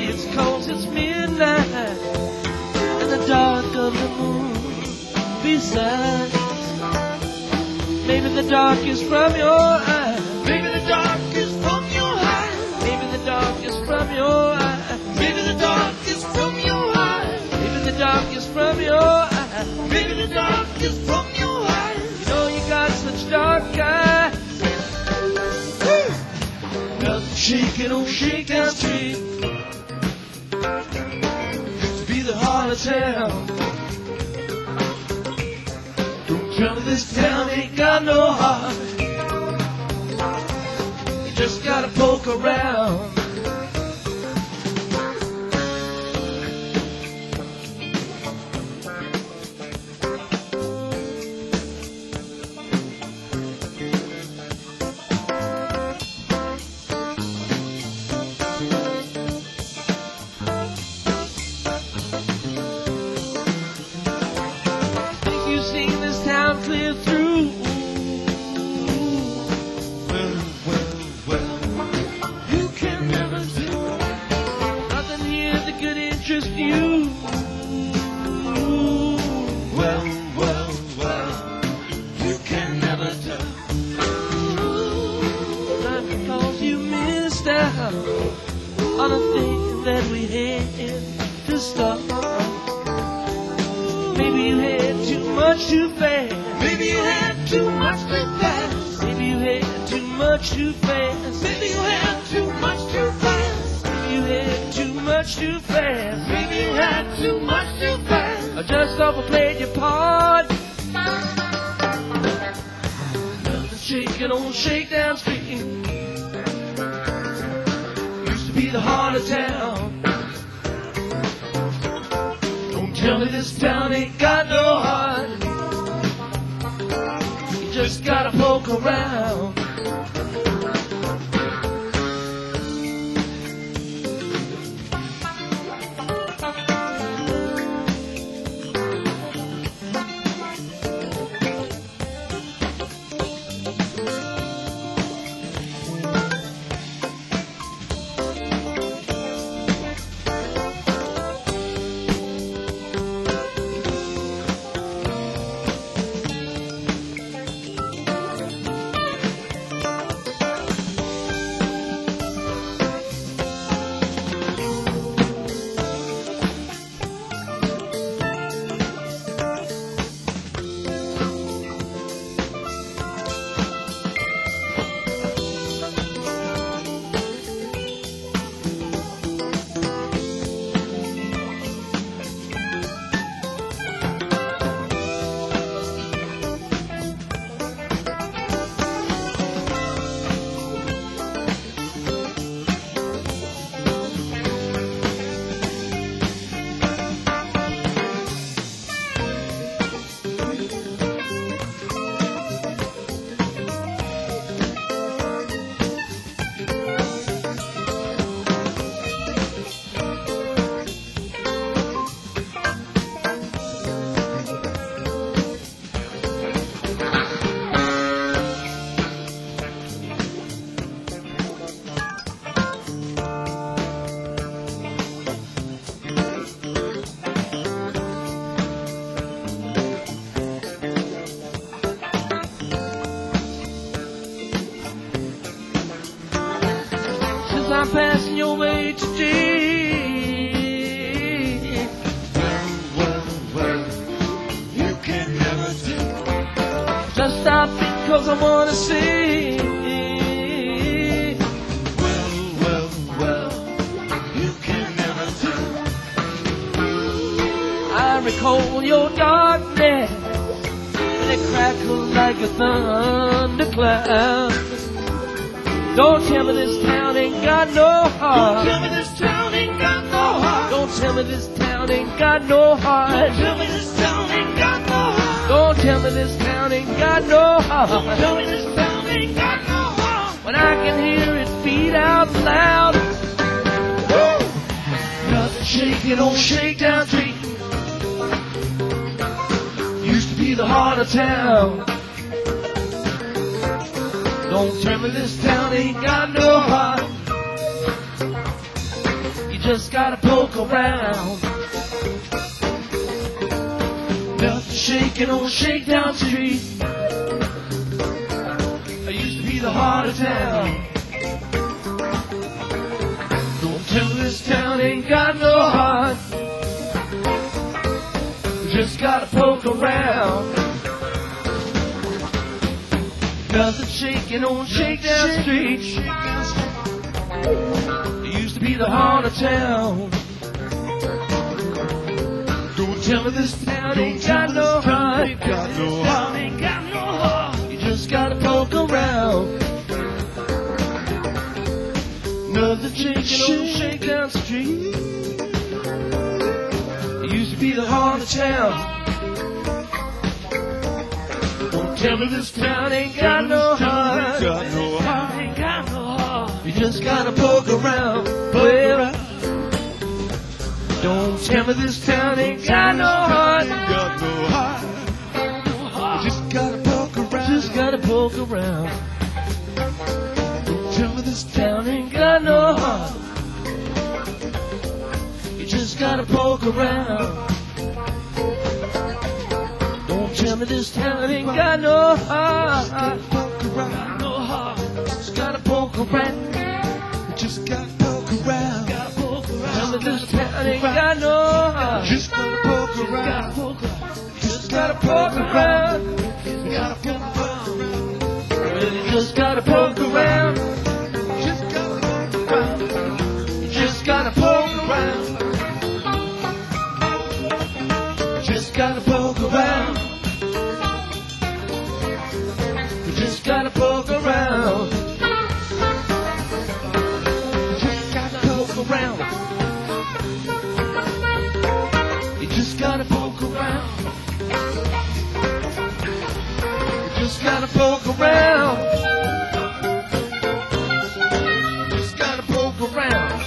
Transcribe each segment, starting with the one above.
it's 'cause it's midnight and the dark of the moon beside. Maybe the dark is from your eyes. Maybe the dark is from your eyes. Maybe the dark is from your eyes. Maybe the dark is from your eyes. Maybe the dark is from your eyes. Maybe the dark is from your eyes. You know you got such dark eyes. Nothing shaking on Shakedown Street. Used to be the heart of town. Don't tell me this town ain't got no heart. You just gotta poke around. Clear through. Well, you can never do Nothing here that could interest you. Well, you can never do. Not because you missed out on a thing that we had to stop. Maybe you had too much too fast. Maybe you had too much too fast. Maybe you had too much too fast. Maybe you had too much too fast. Maybe you had too much too fast. Maybe you had too much too fast. I just overplayed your part. Nothing shaking on Shakedown Street. Used to be the heart of town. Don't tell me this town ain't got no heart. You just gotta poke around. I'm passing your way today. Well, you can never do. Just stop because I wanna see. Well, you can never do. I recall your darkness and it crackled like a thundercloud. Don't tell me this town ain't got no heart. Don't tell me this town ain't got no heart. Don't tell me this town ain't got no heart. Don't tell me this town ain't got no heart. Don't tell me this town ain't got no heart. Don't tell me this town ain't got no heart. When I can hear it beat out loud. Woo! Nothing shaking on Shakedown Street. Used to be the heart of town. Don't tell me this town ain't got no heart. You just gotta poke around. Nothing shaking on Shakedown Street. I used to be the heart of town. Don't tell me this town ain't got no heart. Just gotta poke around. Nothing shaking on Shakedown Street. It used to be the heart of town. Don't tell me this town ain't got no heart. Ain't got no heart. Ain't got no heart. You just gotta poke around. Nothing shaking on Shakedown Street. It used to be the heart of town. Don't tell me this town ain't got no heart. Ain't got no heart. Ain't got no heart. You just gotta poke around. Well, don't tell me this town ain't got no heart. Ain't got no heart. You just gotta poke around. Just gotta poke around. Don't tell me this town ain't got no heart. You just gotta poke around. Don't tell me this town ain't got no heart. Got no heart. Just gotta poke around. Just gotta poke around. Tell me this town ain't got no heart. Just gotta poke around. Just gotta poke around. Gotta poke around. Really just gotta poke around. Just gotta poke around. Just gotta poke around. Just gotta poke around. Just gotta poke around. Just gotta poke around. You just gotta poke around. You just gotta poke around. Just gotta poke around.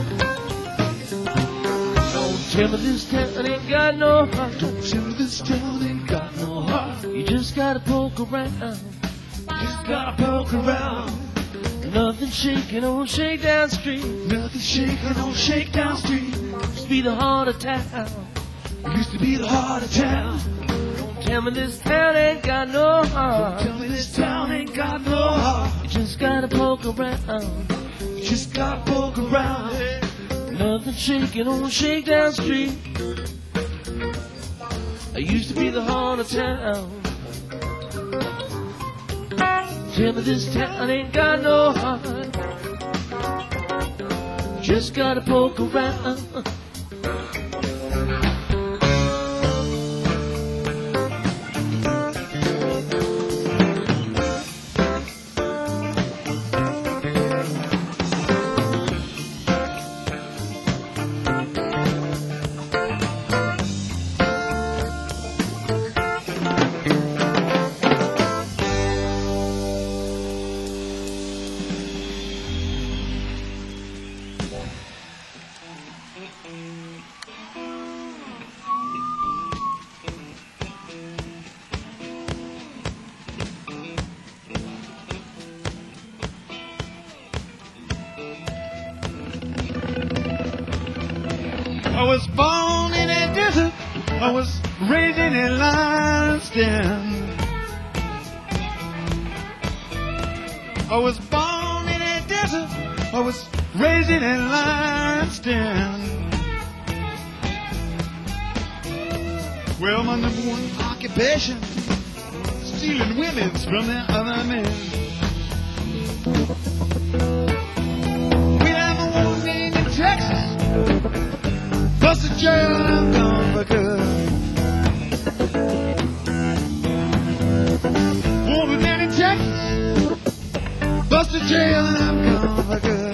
Tell me this town ain't got no heart. Don't tell me this town gotta poke around. Just gotta poke around. Nothing shaking on Shakedown Street. Nothing shaking on Shakedown Street. Used to be the heart of town. Used to be the heart of town. Don't tell me this town ain't got no heart. Tell me this town ain't got no heart. You just gotta poke around. You just gotta poke around. Nothing shaking on Shakedown Street. I used to be the heart of town. Tell me this town ain't got no heart. Just gotta poke around. I was born in a desert. I was raised in a lion's den. I was born in a desert. I was raised in a lion's den. Well, my number one occupation, stealing women from their other men. When I'm a woman in Texas, busted jail and I'm gone for good. Woman down in Texas, busted jail and I'm gone for good.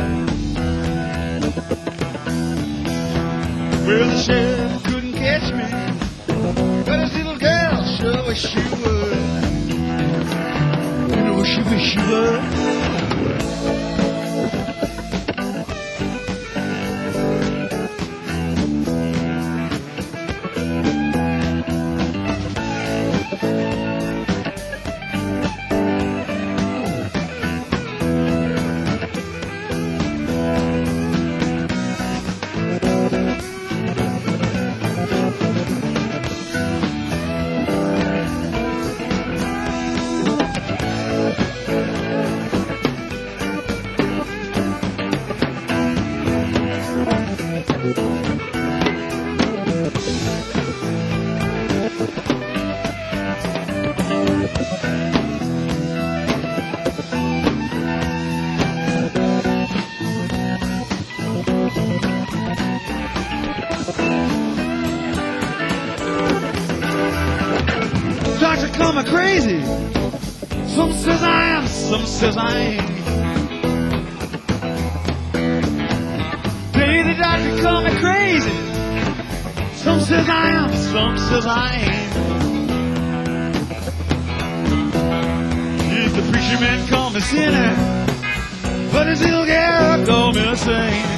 Well, the sheriff couldn't catch me, but his little girl sure wish she would. You know, she wish she would. Doctor call me crazy. Some says I am, some says I ain't. Hey, the doctor call me crazy. Some says I am, some says I ain't. The preacher man call me sinner, but his little girl call me a saint.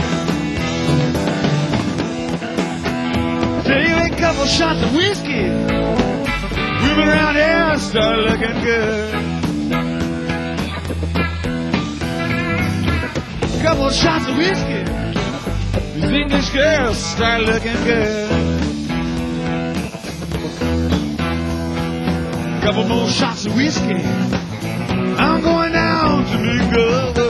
Take a couple shots of whiskey, women around here start looking good. Couple shots of whiskey, these English girls start looking good. Couple more shots of whiskey, I'm going down to be good.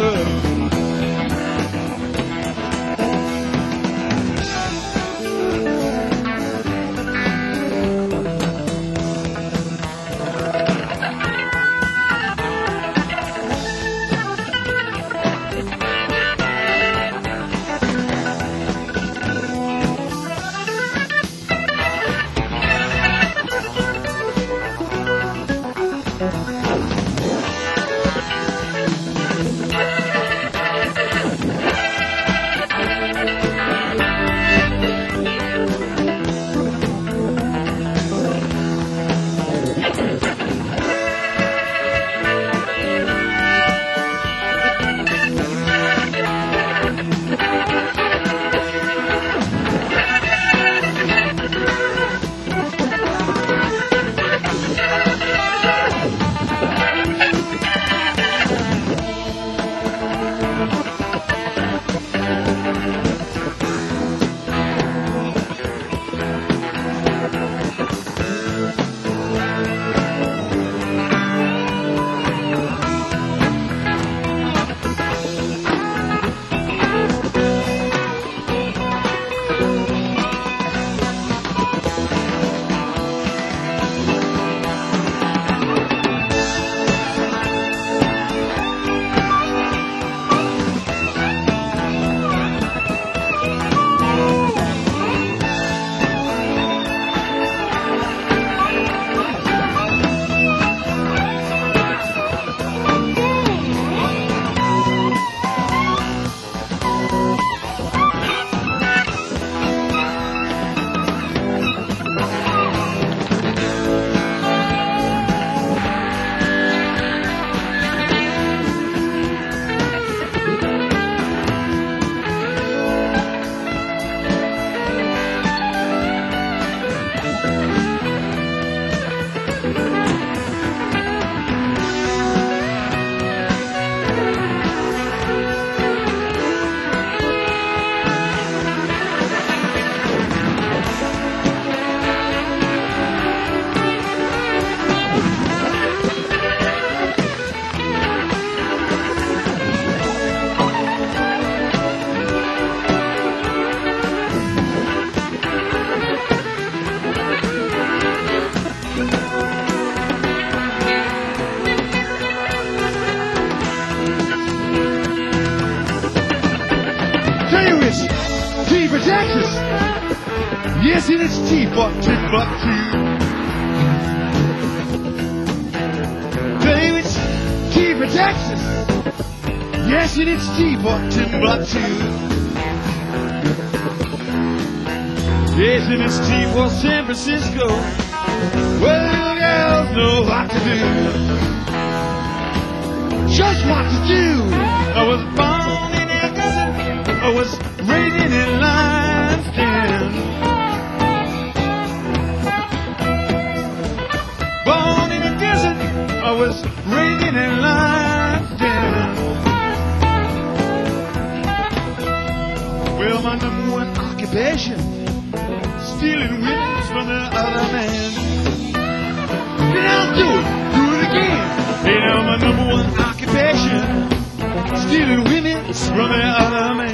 Yes, in its Timbuktu. Claim it's T for Texas. Yes, in its Timbuktu. Yes, in its T for San Francisco. Well, little girls know what to do. Just what to do. I was born in a desert. I was raised in limestone. Born in a desert. I was raised in limestone. Well, my number one occupation, stealing women from the other man. Then I'll do it again. Hey, now my number one occupation, stealing women from the other man.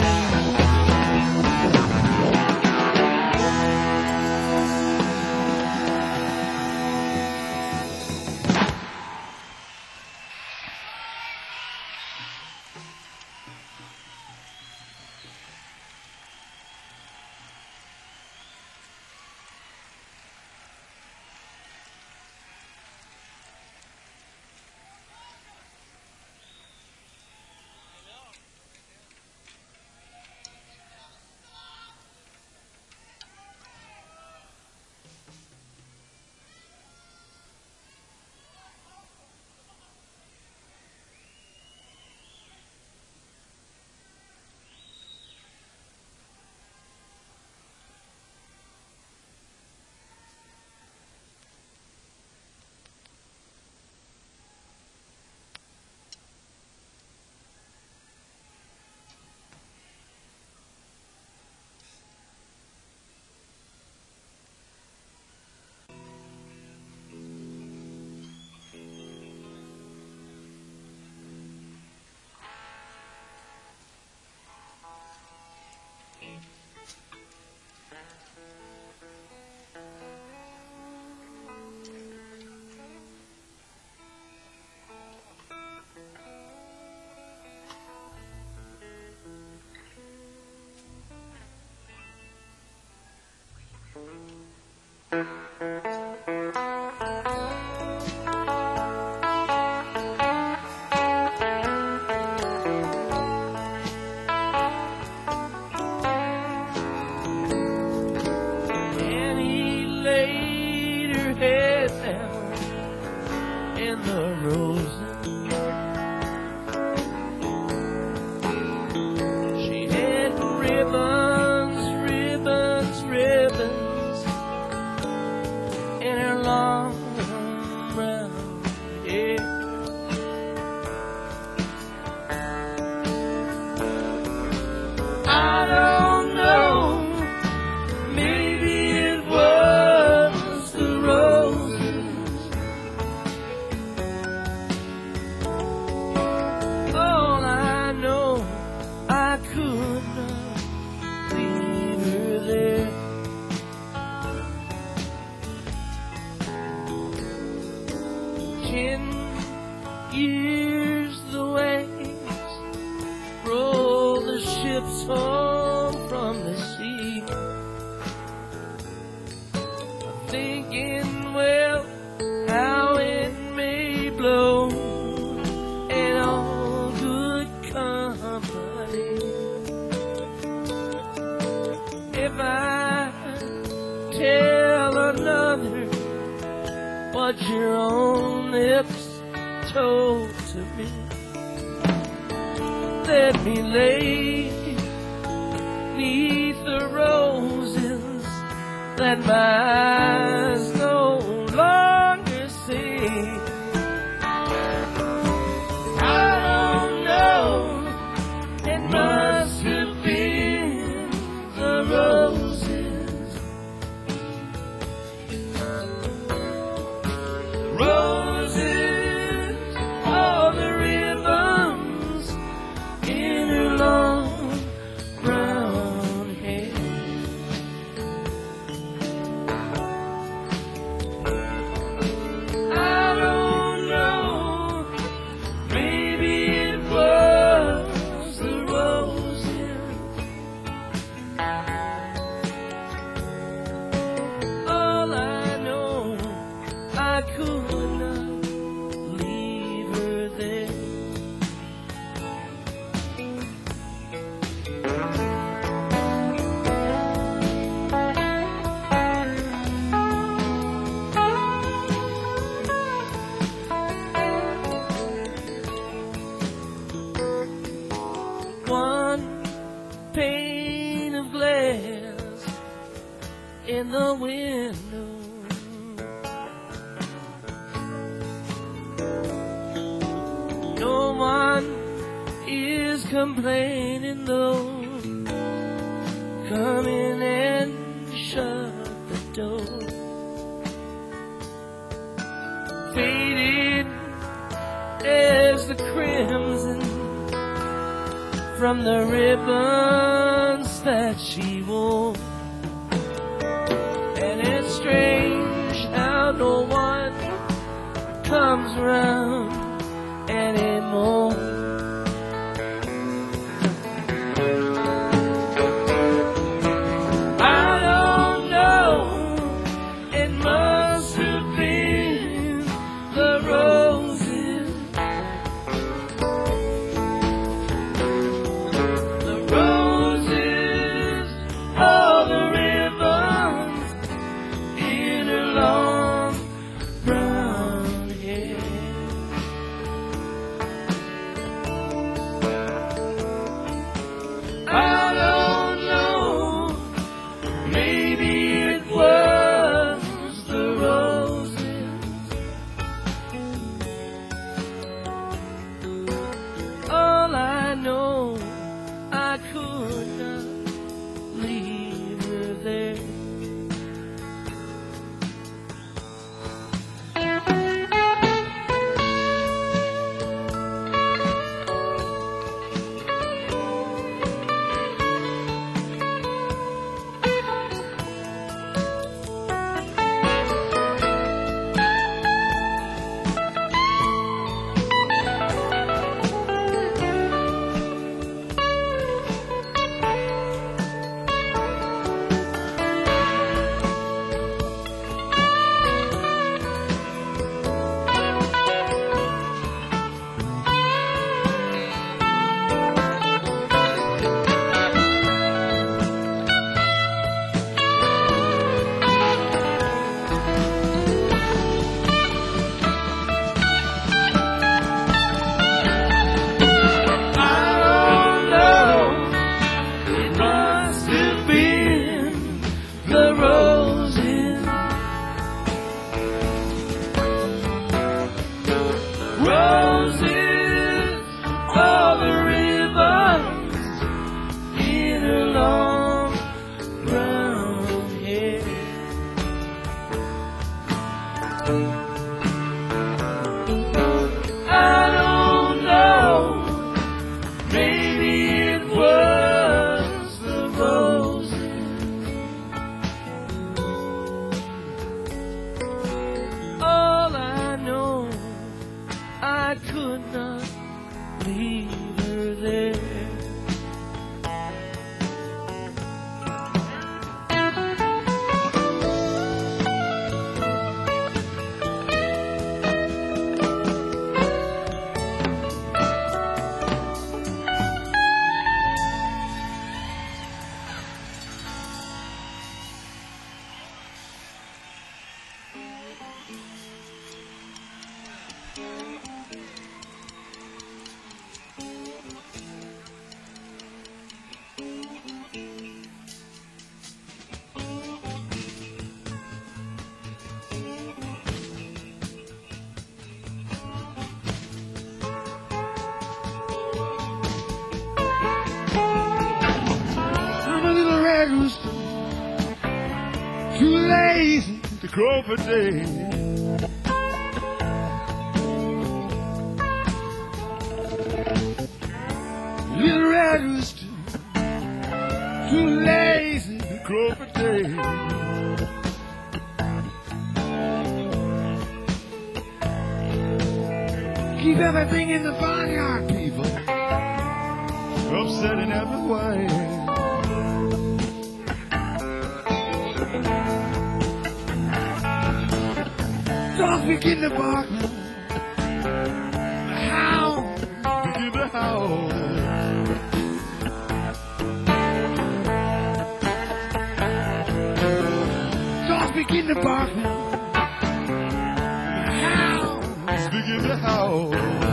And he laid her head down in the roses. She had ribbons, ribbons, ribbons in her long brown hair. I don't know, maybe it was the roses. All I know, I could not leave her there. 10 years the waves roll the ships home from the sea. I'm thinking, well, how it may blow in all good company. If I tell another what your own lips told to me, let me lay neath the roses that my eyes no longer see. I don't know, it must have been the roses. Roses, all the ribbons in her long brown hair. could not leave her there. One pane of glass in the window, no one is complaining though. Come in and shut the door. Faded as the crimson from the ribbons that she wore. And it's strange how no one comes around anymore. I don't know, it must have been the roses. The roses, all the ribbons in her long brown hair. I don't know, maybe it was the roses. All I know, I could not leave her there. Roses, all the ribbons in her long brown hair. I don't know, maybe it was the roses. All I know, I could not leave her there. I'm a little red rooster, too lazy to crow for day. Little red rooster, too lazy to crow for day. Keep everything in the barnyard, people, upset in every way. Dogs begin to bark now. The hounds begin to howl. Dogs begin to bark now. The hounds begin to howl.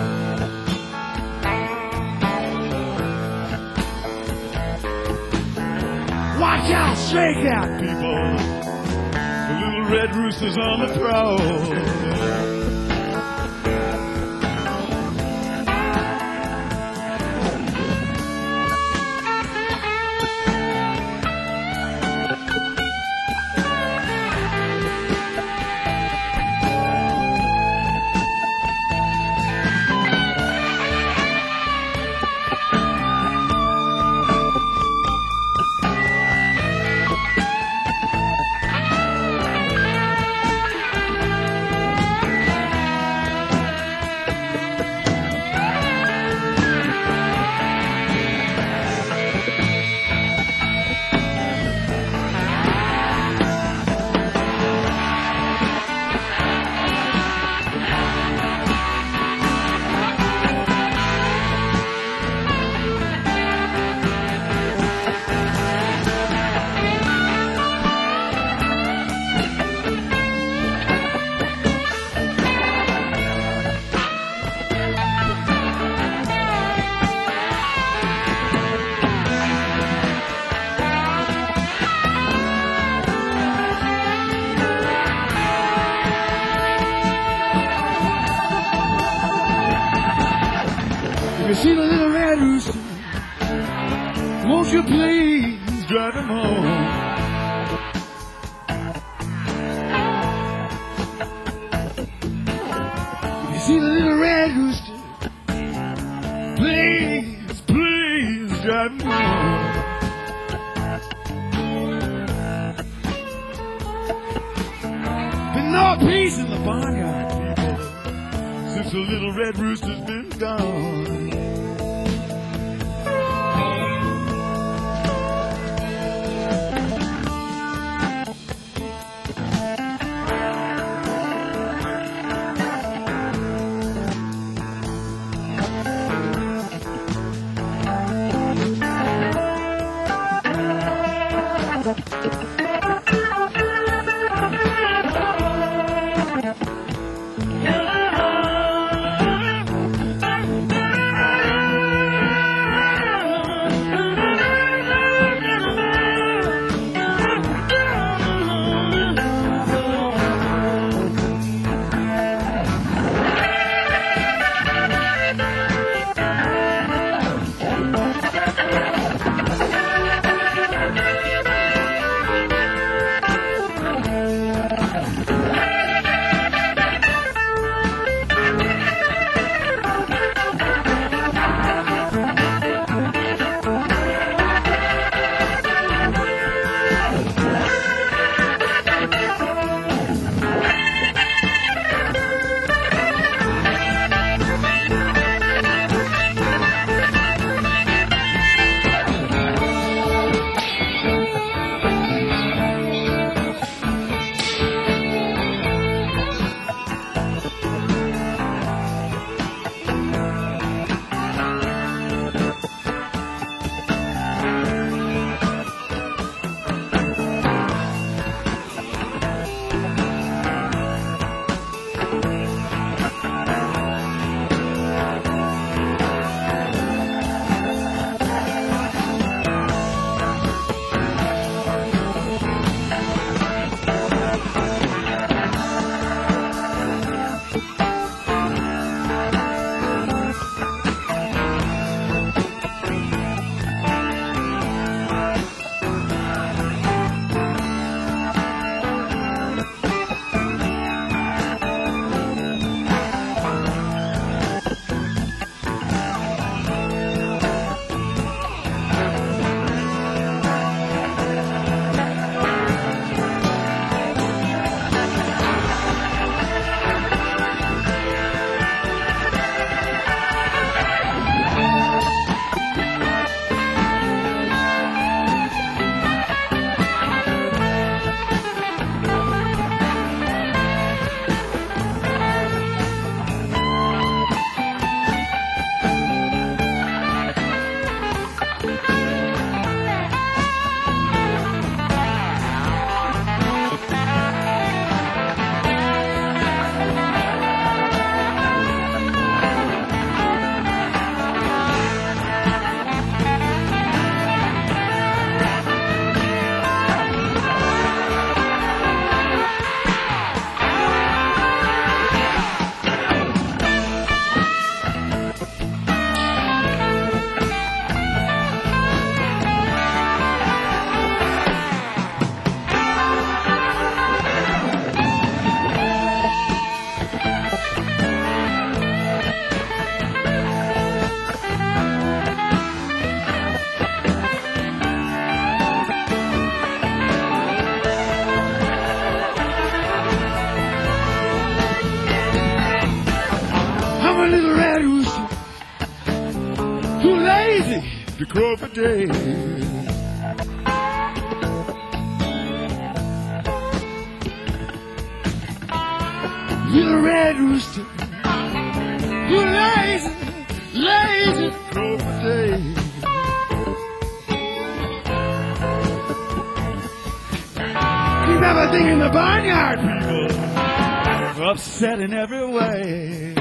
Watch out, shake out, people. The little red rooster's on the prowl. You see the little red rooster, won't you please drive him home? You see the little red rooster, please, please drive him home. Been no peace in the barnyard, people, since the little red rooster's been gone. a little red rooster, too lazy to crow for day. Little red rooster, too lazy, lazy to crow for day. Keep everything in the barnyard, people, upset in every way.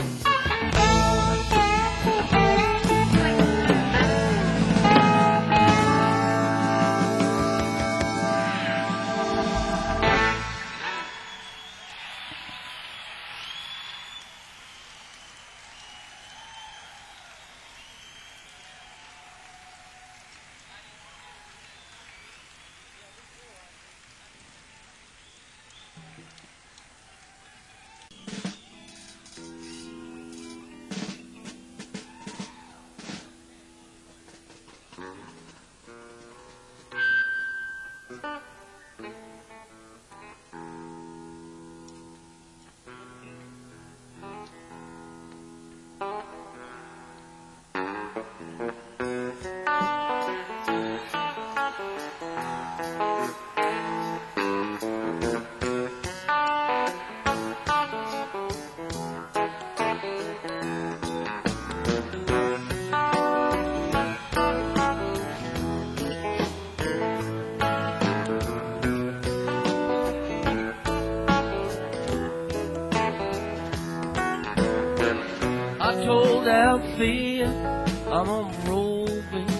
I told Althea I'm on roll, baby.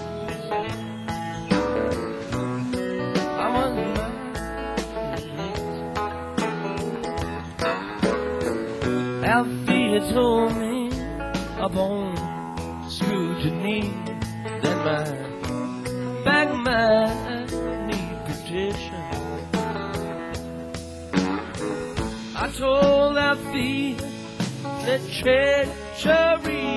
I'm on my Althea told me I'm on screwed your knee, then my back might need protection. I told Althea that treachery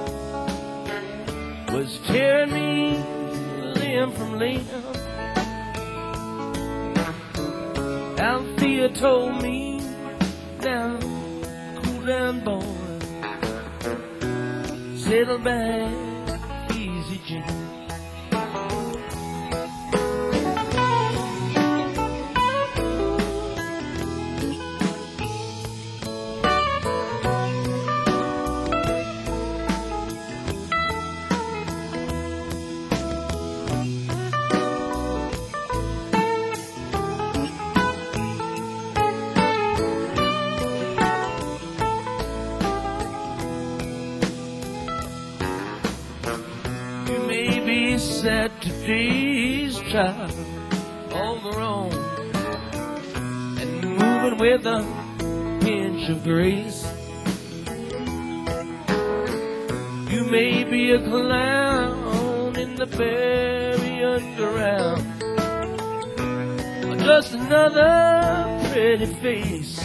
was tearing me limb from limb. Althea told me, now cool down, boy, settle back, easy, Jim. Set today's child on their own and moving with a pinch of grace. You may be a clown in the very underground, or just another pretty face.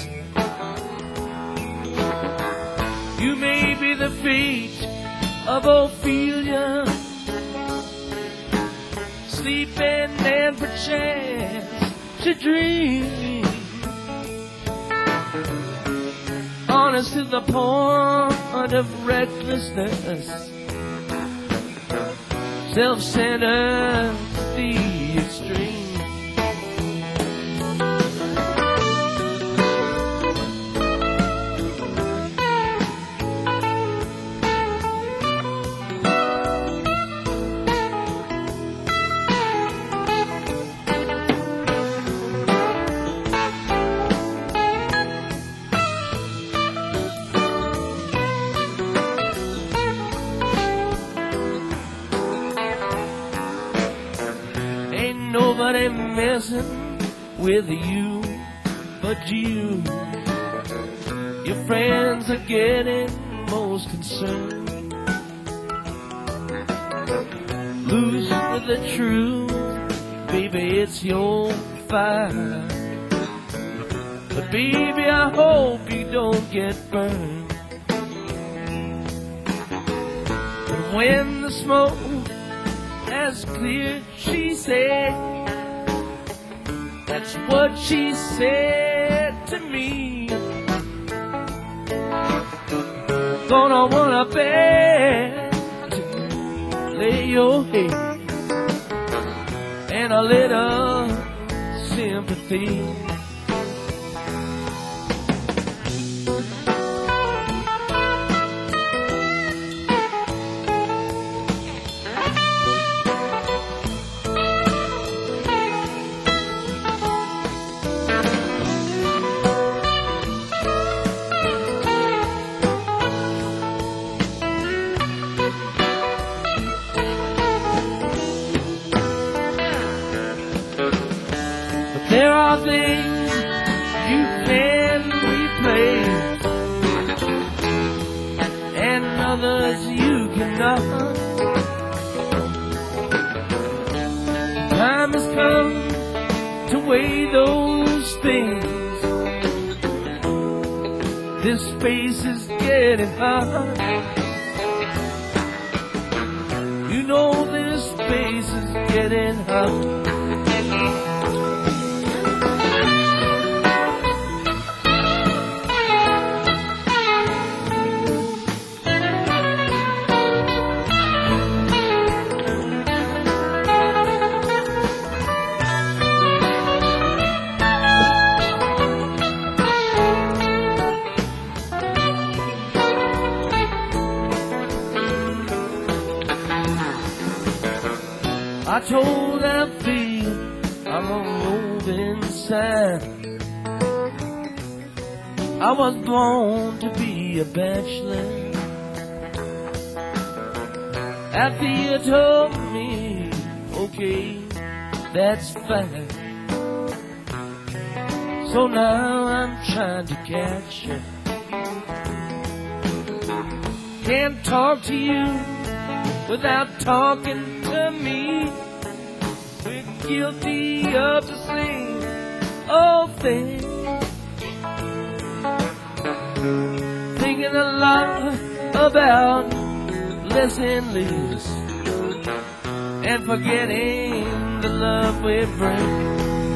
You may be the fate of Ophelia, sleeping and perchance to dream, honest to the point of recklessness, self-centered to the extreme. Nobody messing with you but you. Your friends are getting most concerned. Lose with the truth, baby, it's your fire. But baby, I hope you don't get burned. But when the smoke has cleared, she said, that's what she said to me. gonna wanna beg to lay your head and a little sympathy. There are things you can replace and others you cannot. Time has come to weigh those things. This space is getting hot. You know this space is getting hot. I told that field I'm a roving sign. I was born to be a bachelor. After you told me, okay, that's fine. So now I'm trying to catch you. Can't talk to you without talking to me. We're guilty of the same old thing. Thinking a lot about less and less, and forgetting the love we bring.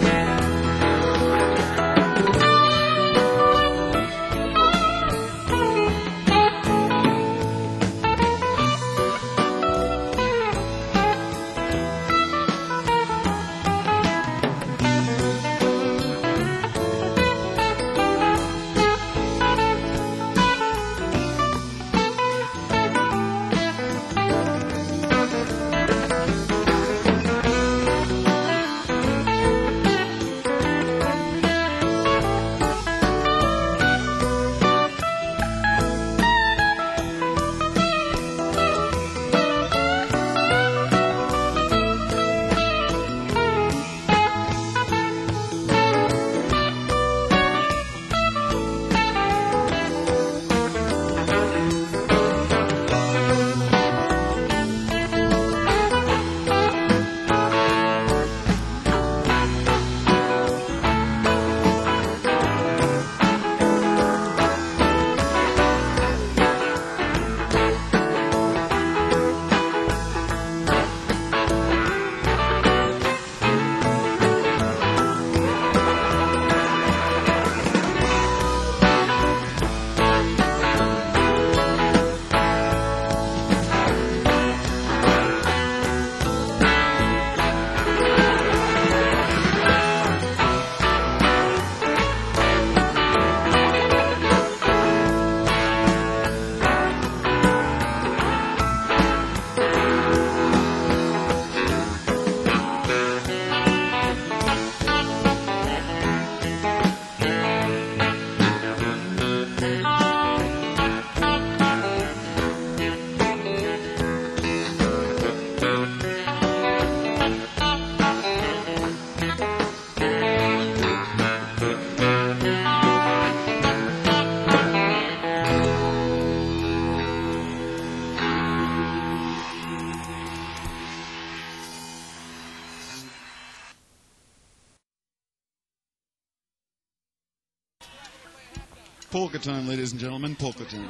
Polka time, ladies and gentlemen, polka time.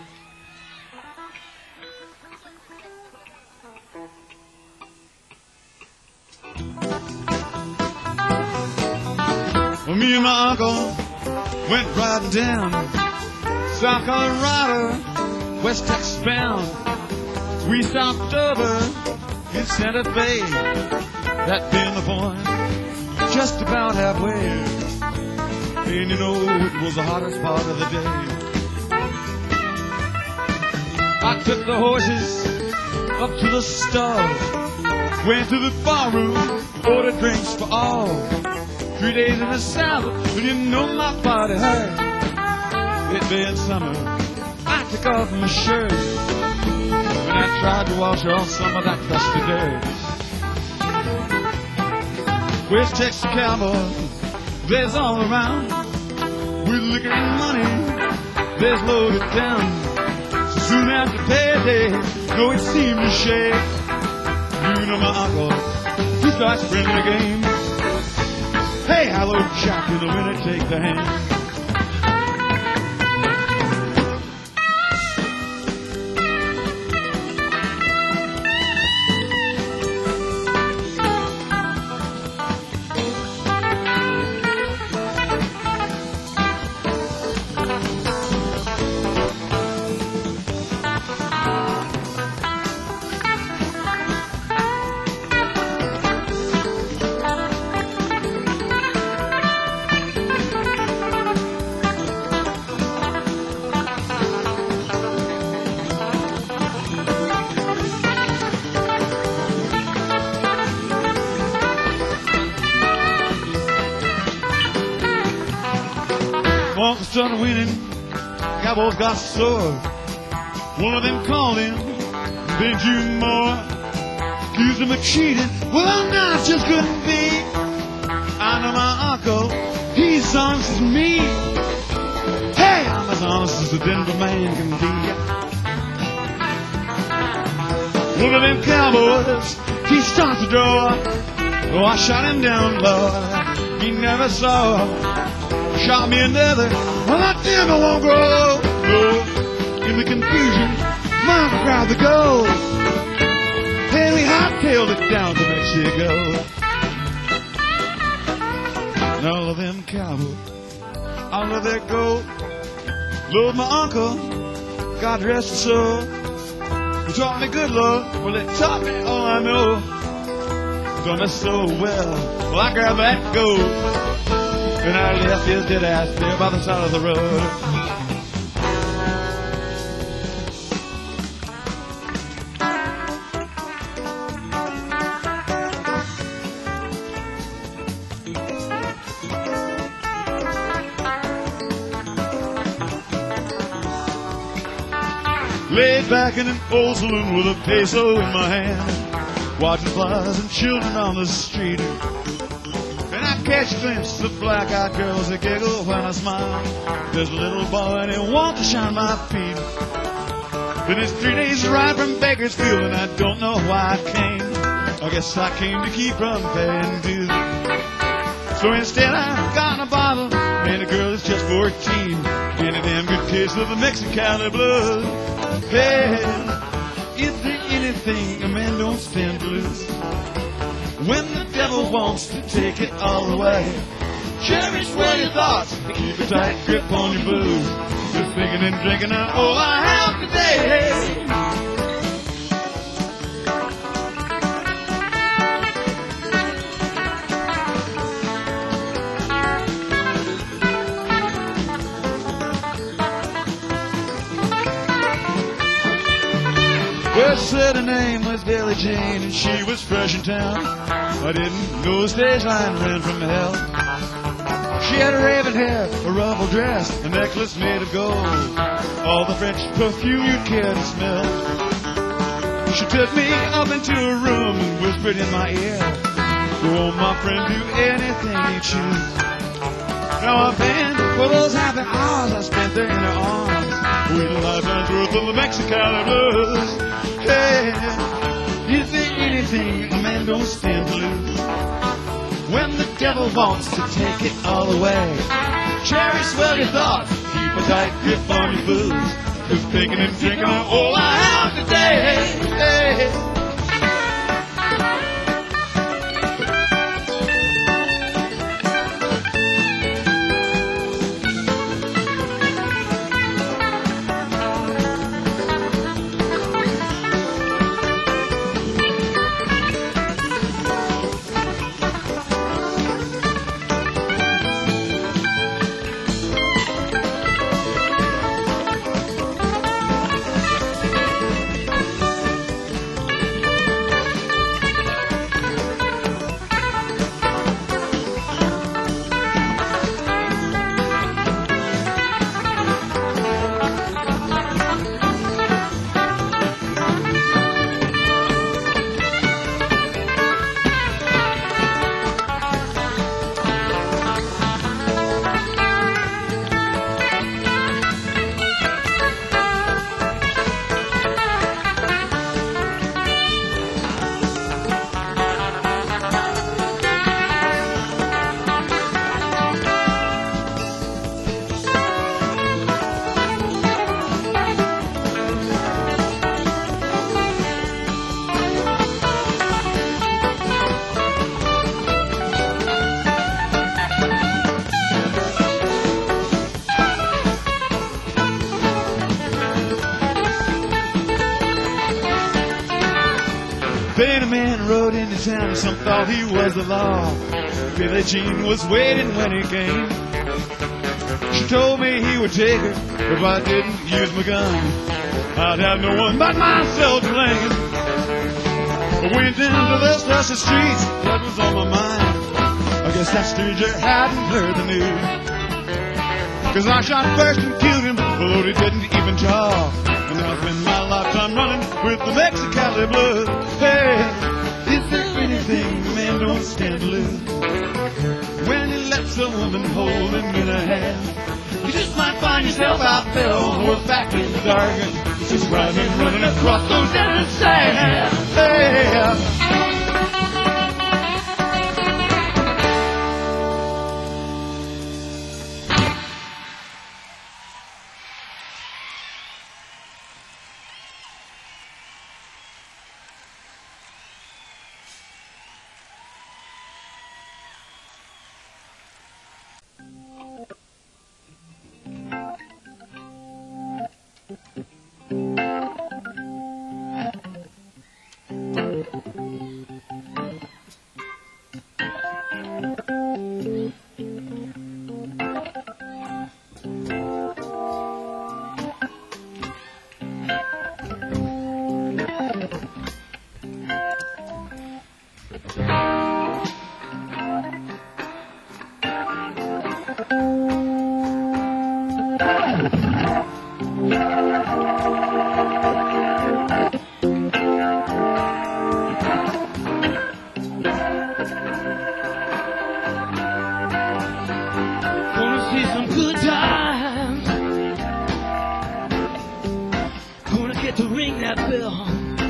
Well, me and my uncle went riding down South Colorado West Texas bound. We stopped over in Santa Fe. That being the point, just about halfway. And you know it was the hottest part of the day. I took the horses up to the stall, went to the bar room, ordered drinks for all. 3 days in the South, but you know my body hurt. It being summer, I took off my shirt when I tried to wash off some of that dusty dirt. West Texas cowboys, there's all around. With liquor and money, there's loaded down. So soon after payday, no it seemed to shake. You know my uncle, he starts friendly games. Hey, hello, chap, in the winter, take the hand. Uncle started winning, Cowboys got sore. One of them called him, Benjamin Moore. Accused him of cheating, well, now it just couldn't be. I know my uncle, he's as honest as me. Hey, I'm as honest as a Denver man can be. One of them Cowboys, he starts to draw. Oh, I shot him down, Lord, he never saw. Shot me another, well that never won't grow. No, in the confusion, Mom grabbed the gold. Hey, we hot-tailed it down to Mexico. And all of them cowboys, all of their gold. Lord, my uncle, God rest his soul. He taught me good, Lord, well it taught me all I know. Done me so well, well I grabbed that gold. And I left his dead ass there by the side of the road. Laid back in an old saloon with a peso in my hand, watching flies and children on the street. Catch a glimpse of black-eyed girls that giggle when I smile. There's a little boy and he wants to shine my feet. Then it's 3 days ride from Bakersfield and I don't know why I came. I guess I came to keep from paying dues. So instead I got a bottle and the girl is just 14 and a damn good case of the Mexicali blues. Hey, is there anything a man don't stand to lose? When the devil wants to take it all away, cherish well your thoughts and keep a tight grip on your booze. Just thinking and drinking out all I have today. Well, said her name was Billie Jane and she was fresh in town. I didn't know a stage line ran from hell. She had raven hair, a ruffled dress, a necklace made of gold, all the French perfume you'd care to smell. She took me up into a room and whispered in my ear, "Oh, my friend, do anything you choose." Now I've been for those happy hours I spent there in her arms, with a lifetime's worth of the Mexicali blues. Hey, is there anything a man don't stand to lose? When the devil wants to take it all away, cherish well your thoughts, keep a tight grip on your booze. Just thinking and drinking on all I have today. Hey. Then a man rode into town and some thought he was the law. Billie Jean was waiting when he came. She told me he would take her if I didn't use my gun. I'd have no one but myself to blame. I went down to the dusty streets, that was on my mind. I guess that stranger hadn't heard the news. 'Cause I shot first and killed him, although he didn't even draw. And then I spent my lifetime running with the Mexicali blood. Hey, is there anything a man don't stand to lose? When he lets a woman hold him in her hand, you just might find yourself out there or back in the dark, just running across those desert sands. Hey. To ring that bell.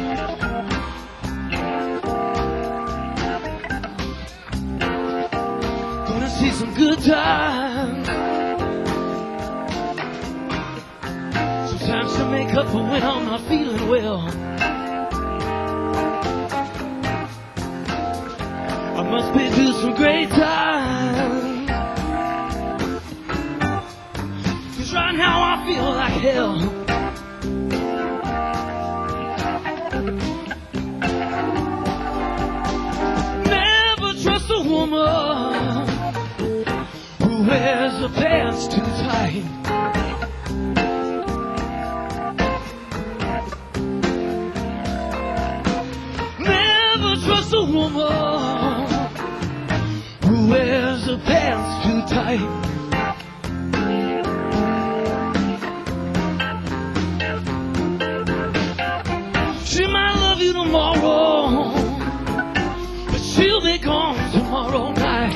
Gonna see some good times. Sometimes to make up for when I'm not feeling well. I must be through some great times. 'Cause right now I feel like hell. Woman who wears her pants too tight. Never trust a woman who wears her pants too tight. She might love you tomorrow, but she'll be gone tomorrow night.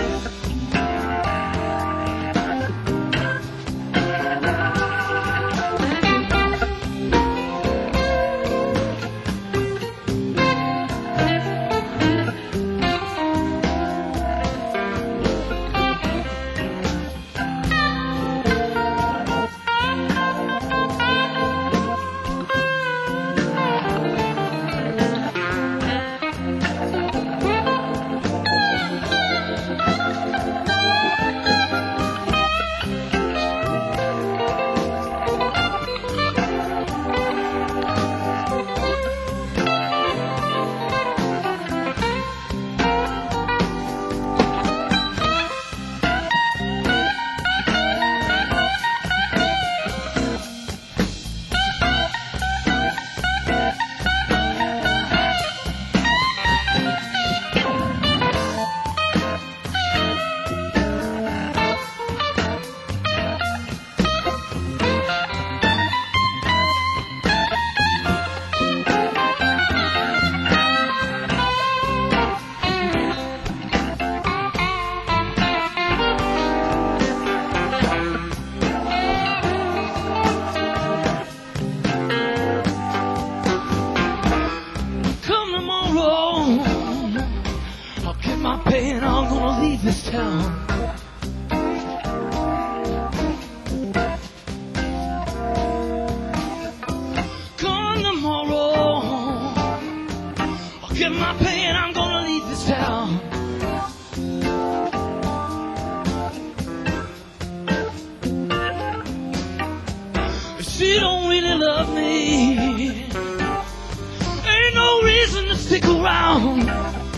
This town. Come tomorrow, I'll get my pay and I'm gonna leave this town. She don't really love me. Ain't no reason to stick around.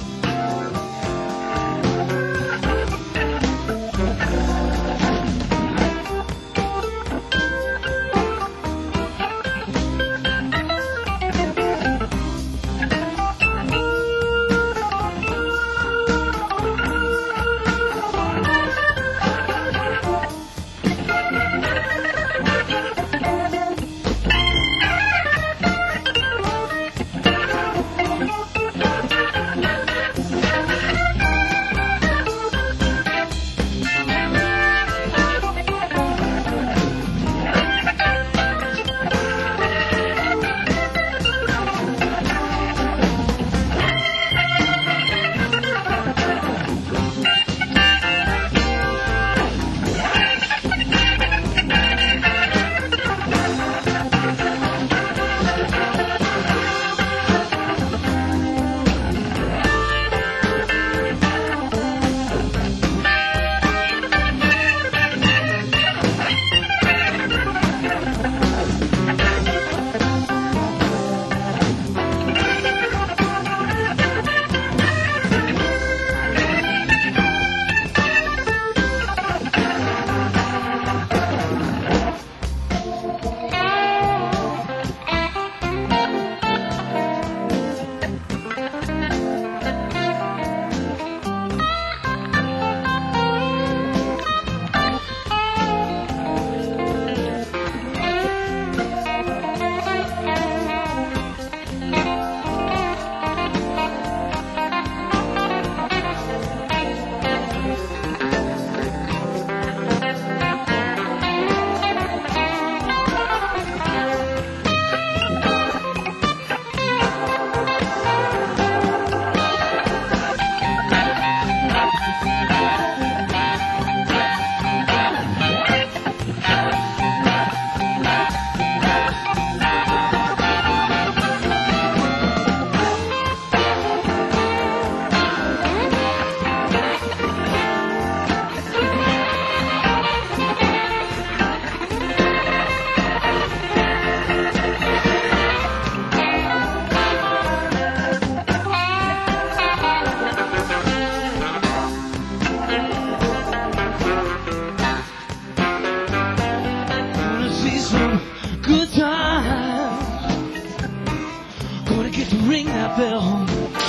Ring that bell.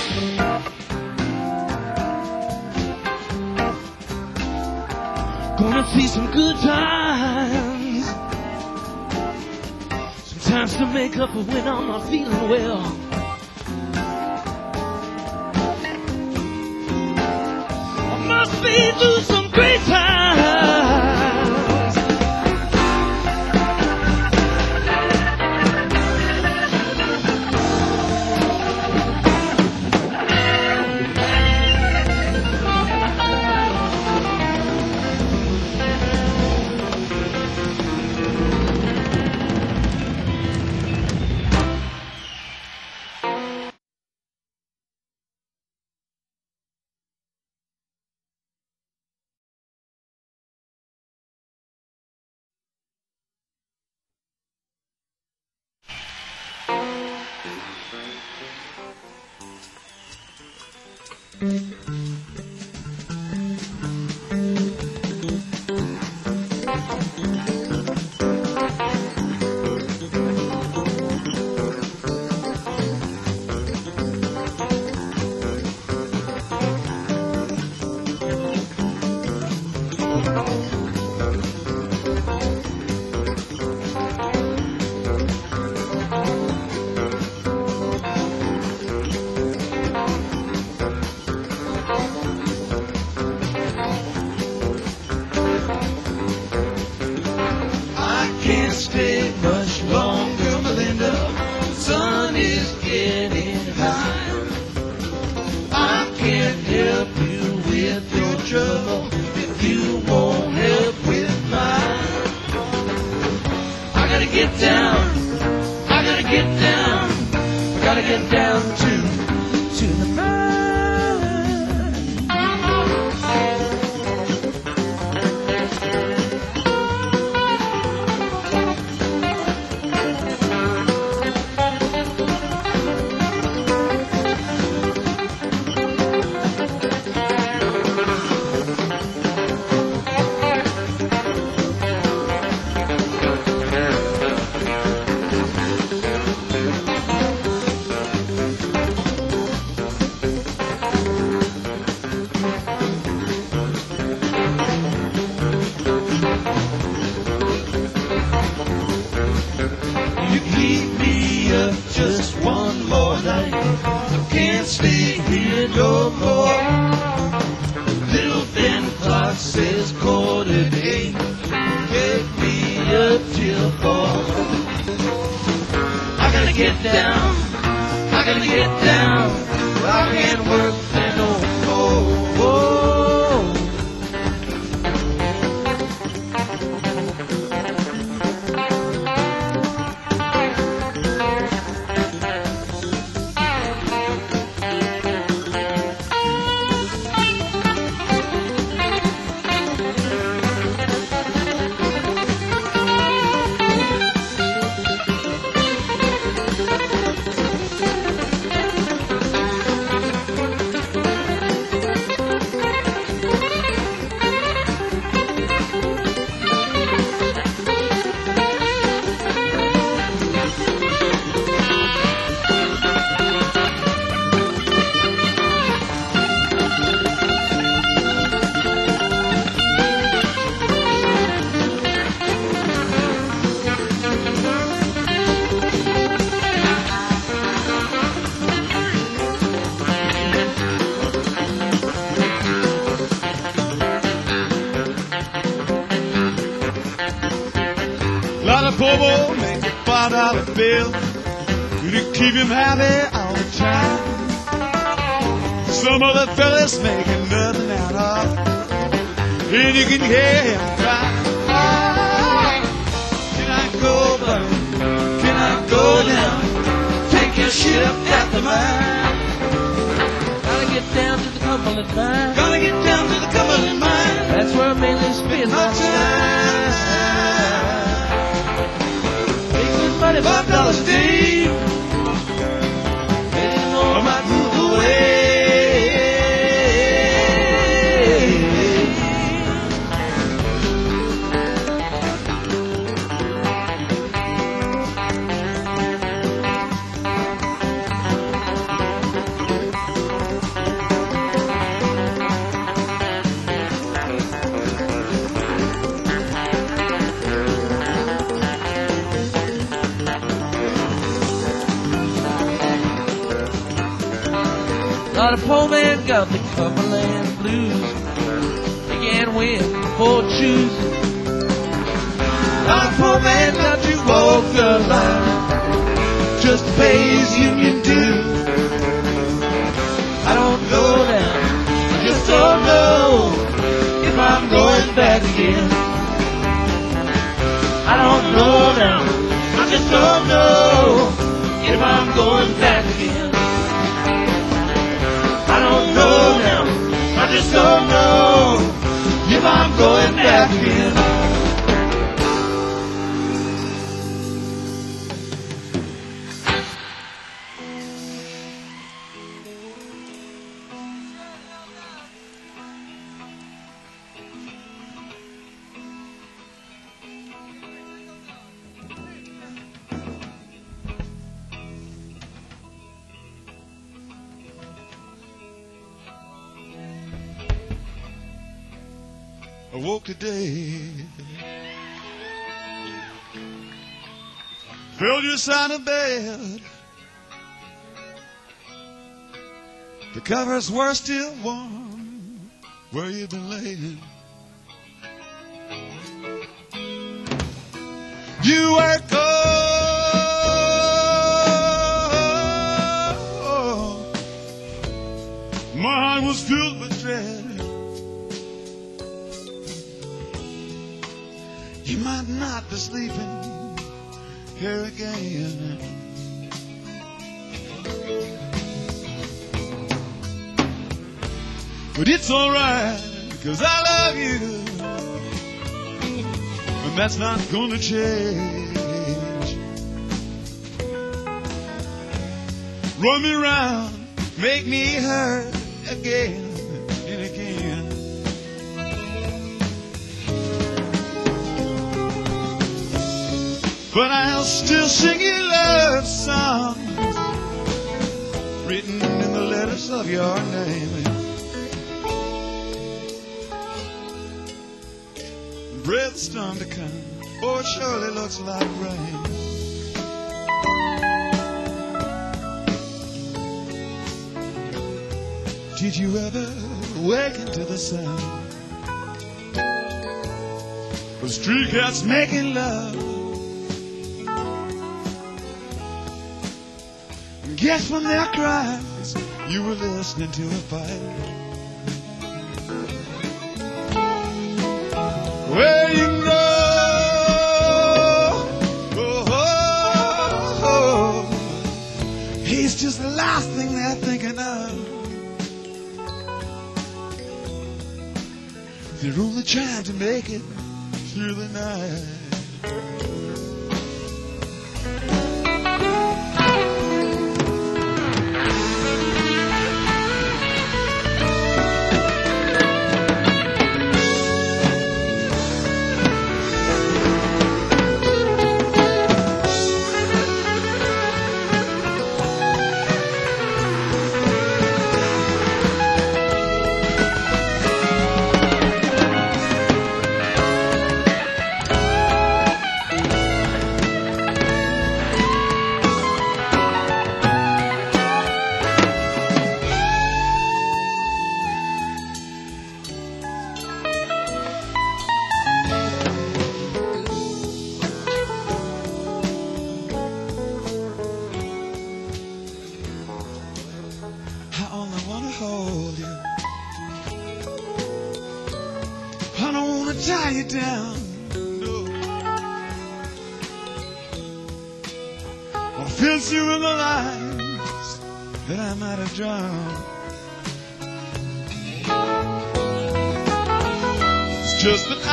Gonna see some good times. Sometimes to make up for when I'm not feeling well. I must be through some great times. Stay much longer, Melinda. The sun is getting high. I can't help you with your trouble if you won't help with mine. I gotta get down. I gotta get down. I gotta get down to the mine. You keep me up just one more night. I can't stay here no more. Little Ben Clark says 8:15. Get me up till 4. I gotta get down. I gotta get down. I can't work there no more. Bobo make a $5 bill to keep him happy all the time. Some other fellas making nothing out of, and you can hear him cry. Can I go back? Can I go down? Take your ship at the mine. Gotta get down to the Cumberland mine. Gotta get down to the Cumberland mine. That's where I mainly spend my time. $5 a day. And all I might move away. Not a poor man got the Cumberland blues. Began with 4 shoes. Not a poor man got to walk the line just to pay his union dues. I don't know now, I just don't know if I'm going back again. I don't know now, I just don't know if I'm going back again. I don't know now, I just don't know if I'm going back again. I woke today, filled your side of bed. The covers were still warm where you've been laying. You were cold. My heart was filled with dread. You might not be sleeping here again. But it's alright, 'cause I love you, and that's not gonna change. Run me round, make me hurt again and again. But I'll still sing you love songs written in the letters of your name. Breath's starting to come, oh it surely looks like rain. Did you ever waken to the sound of street cats making love? And guess from their cries you were listening to a fight. Where you go, he's just the last thing they're thinking of. They're only trying to make it through the night. Tie you down, no. I'll fence you in the lines that I might have drawn. It's just that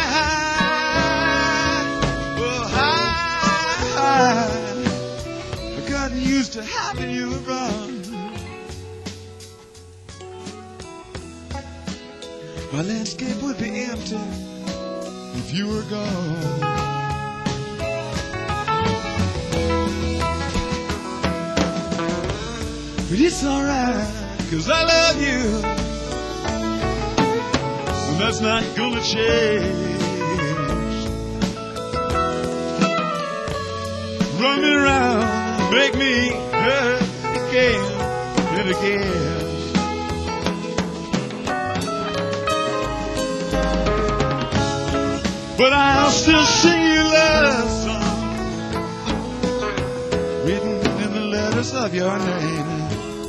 I've gotten used to having you around. My landscape would be empty if you were gone. But it's alright, 'cause I love you, and that's not gonna change. Run me around, make me hurt again and again. But I'll still sing you love songs written in the letters of your name.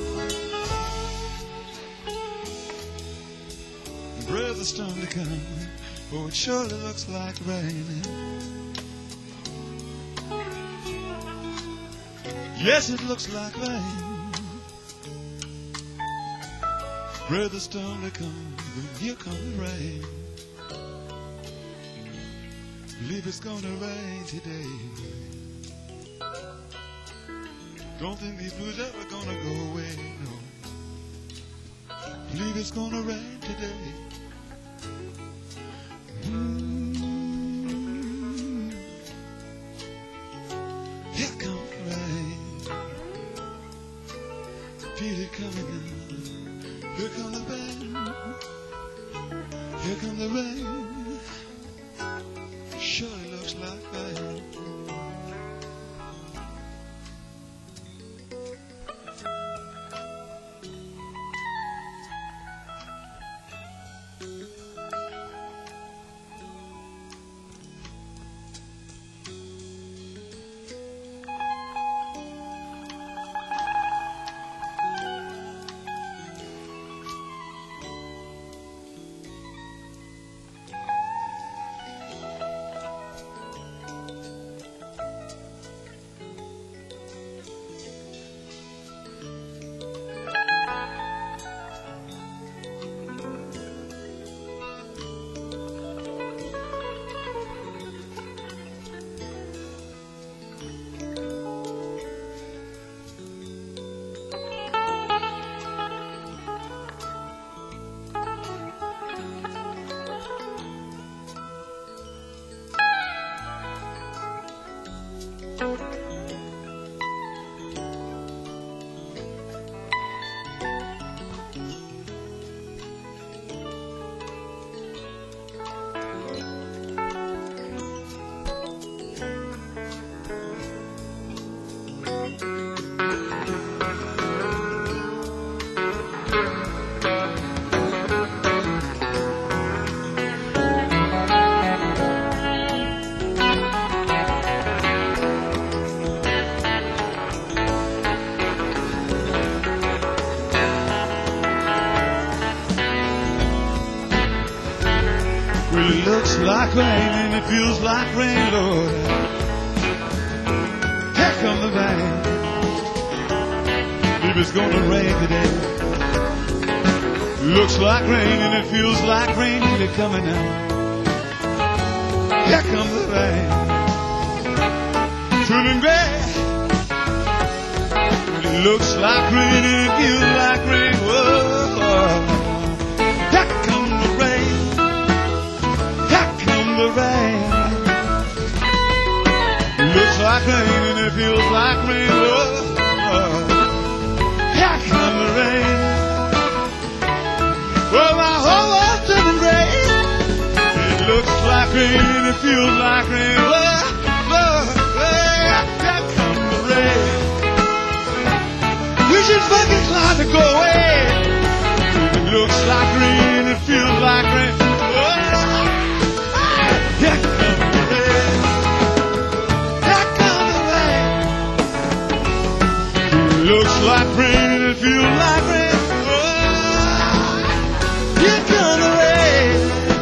Pray the storm to come, for it surely looks like rain. Yes, it looks like rain. Pray the storm to come, but here comes the rain. Believe it's gonna rain today. Don't think these blues ever gonna go away, no. Believe it's gonna rain today. Here comes the rain. Feel it coming down. Here comes the rain. Here comes the rain. Surely looks like rain. like rain and it feels like rain, Lord. Here come the rain. Baby, it's gonna rain today. Looks like rain and it feels like rain. They're coming out. Here comes the rain. Turning gray. It looks like rain and it feels like rain. Whoa. Here comes the rain. Here comes the rain. It looks like rain and it feels like rain. Whoa. Here comes the rain. Well, my whole world's turning gray. It looks like rain and it feels like rain. Whoa, whoa, here comes the rain. Wish it's fucking time to go away. It looks like rain and it feels like rain. Whoa, here comes the rain. Here comes the rain. It looks like rain and it feels like rain. Here comes the rain.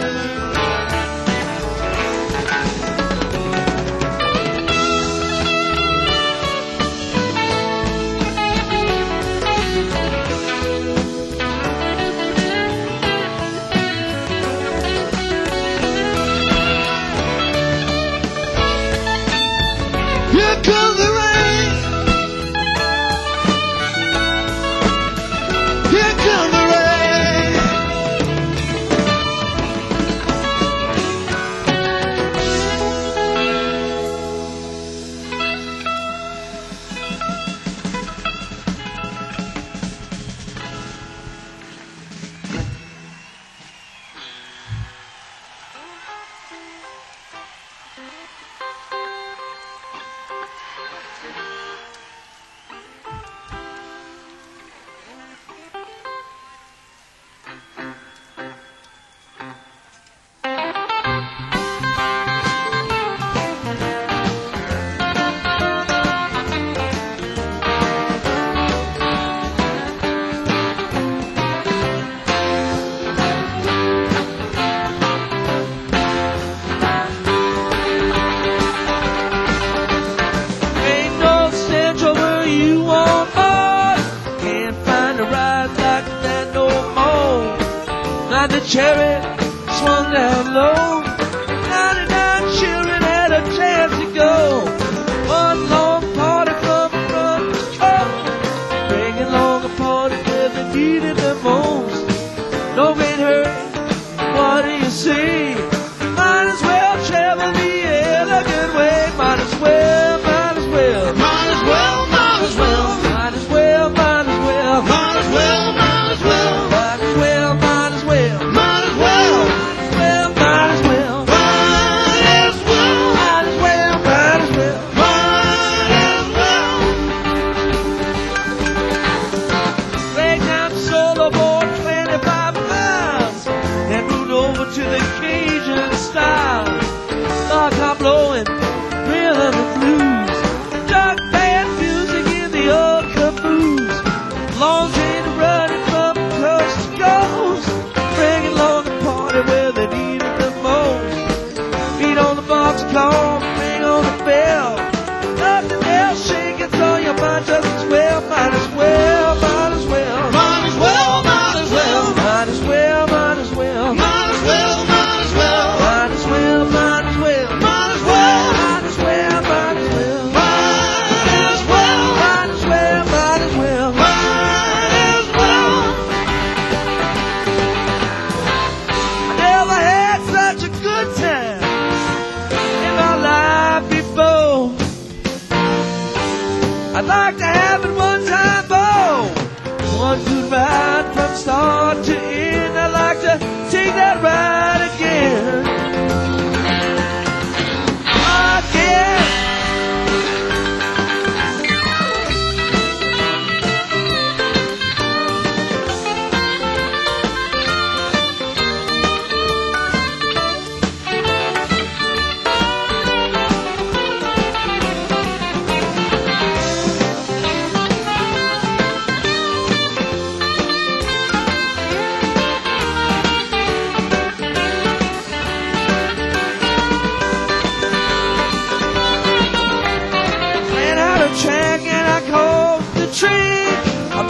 Here comes the rain. Here comes the rain. The cherry swung down low. 99 children had a chance to go. One long party from front to coast, bringing along a party where they needed the most. No great hurry, what do you see? Might as well travel the elegant way. Might as well, might as well. Might as well, might as well. Might as well, might as well. Might as well, might as well. Might as well, might as well. Might as well. Might as well. Might as well. Might as well, might as well. Might as well. Laid down solo board 25 miles and moved over to the Cajun style. Dark hop blowing, rhythm and blues. Dark band music in the old caboose. Long train running from coast to coast, bringing along the party where they needed the most. Beat on the boxcar, ring on the bell. Nothing else shaking, so you might just as well. Might as well, might as well. Might as well, might as well. Might as well, might as well. Might as well, might as well. Might as well, might as well. Might as well. Might as well, might as well. Might as well. Might as well, might as well. Might as well. I never had such a good time in my life before. I'd like to have it one time more. One good ride from start to end. I'd like to take that ride again. Again.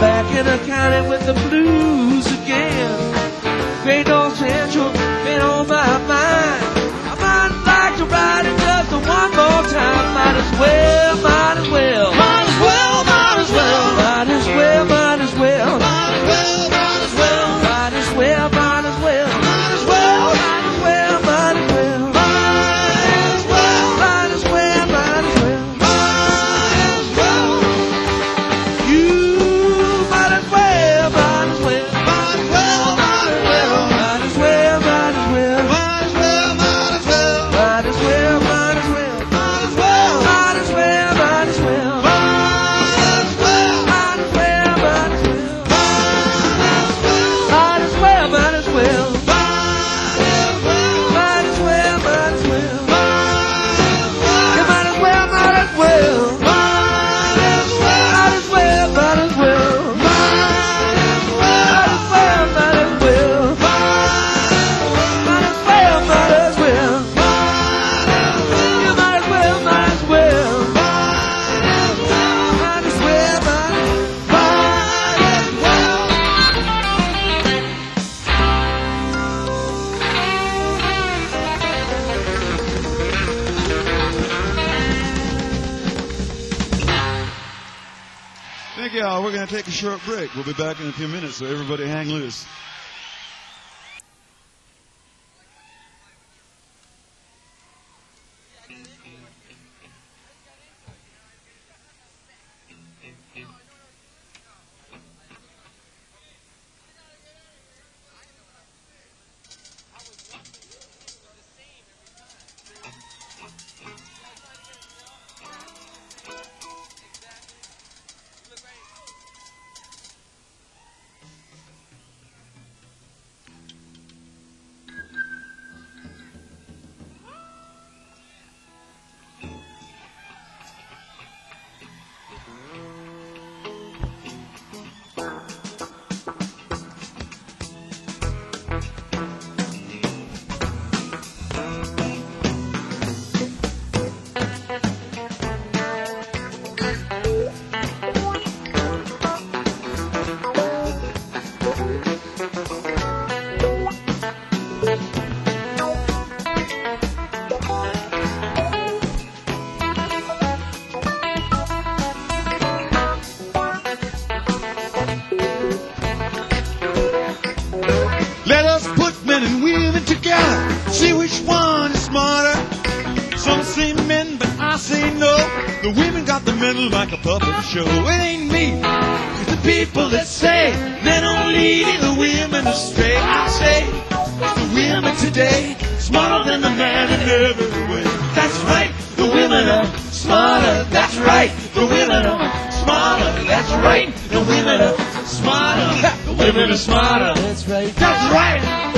back in the county with the blues again. Great North Central been on my mind. I might like to ride it just one more time. Might as well, might as well. Might as well, might as well. Might as well, might as well. Might as well, might as well. Might as well, might as well. Might as well, Might as well, might as well. might as well. Might as well, might as well. Might as well. You might as well, might as well. Might as well, might as well. Might as well, might as well. Might as well, might as well. Might as well, might as well. Might as well. Might as well, might as well. Might as well. Might as well, might as well. Might as well. Might as well, might as well. Might as well. Might as well, might as well. Might You might as well, might as well. as well. Might as well, might as well. Might as well. Might as well, might as well. Might as well, might as well. You might as well, might as well. Might as well, might as Thank y'all. We're going to take a short break. We'll be back in a few minutes, so everybody hang loose. Let us put men and women together, see which one is smarter. Some say men, but I say no. The women got the middle like a puppet show. It ain't me, it's the people that say men are leading the women astray. I say it's the women today, smarter than the man in every way. That's right, the women are smarter. That's right, the women are smarter. That's right, the women are smarter. The women are smarter. That's right. That's right.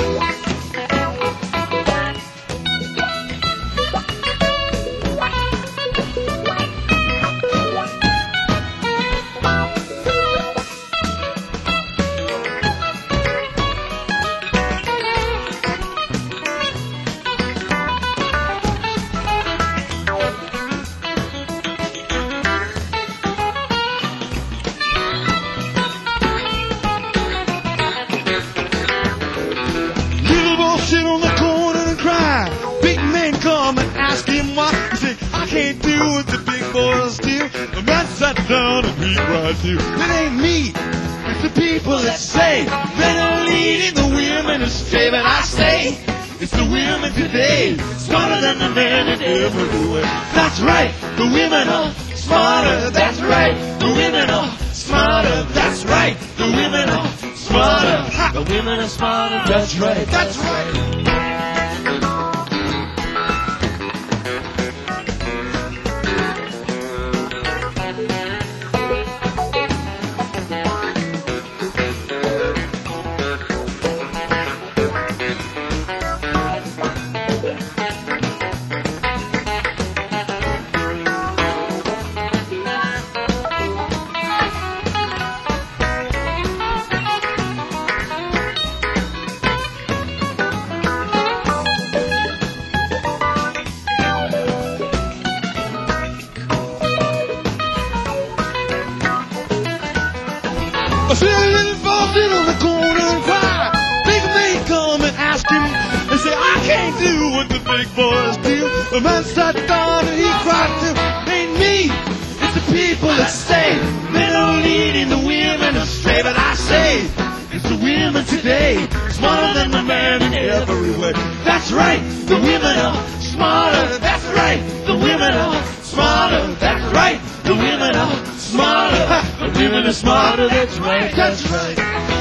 Little boy sit on the corner and cry. Big man come and ask him why. He say, I can't do what the big boys do. The man sat down and he cried too. It ain't me, it's the people that say men are leading the women astray. But I say it's the women today, smarter than the men in every way. That's right, the women are smarter. That's right, the women are smarter. That's right, the women are smarter. Ha! The women are smarter. That's right. That's right. I see a little boy sit on the corner and cry. Big man come and ask him and say, I can't do what the big boys do. The man sat down and he cried too. Ain't me, it's the people that say men are leading the women astray. But I say, it's the women today, smarter than the man in every way. That's right, the women are smarter. That's right, the women are smarter. That's right, the women are smarter. The women are smarter. That's right, that's right.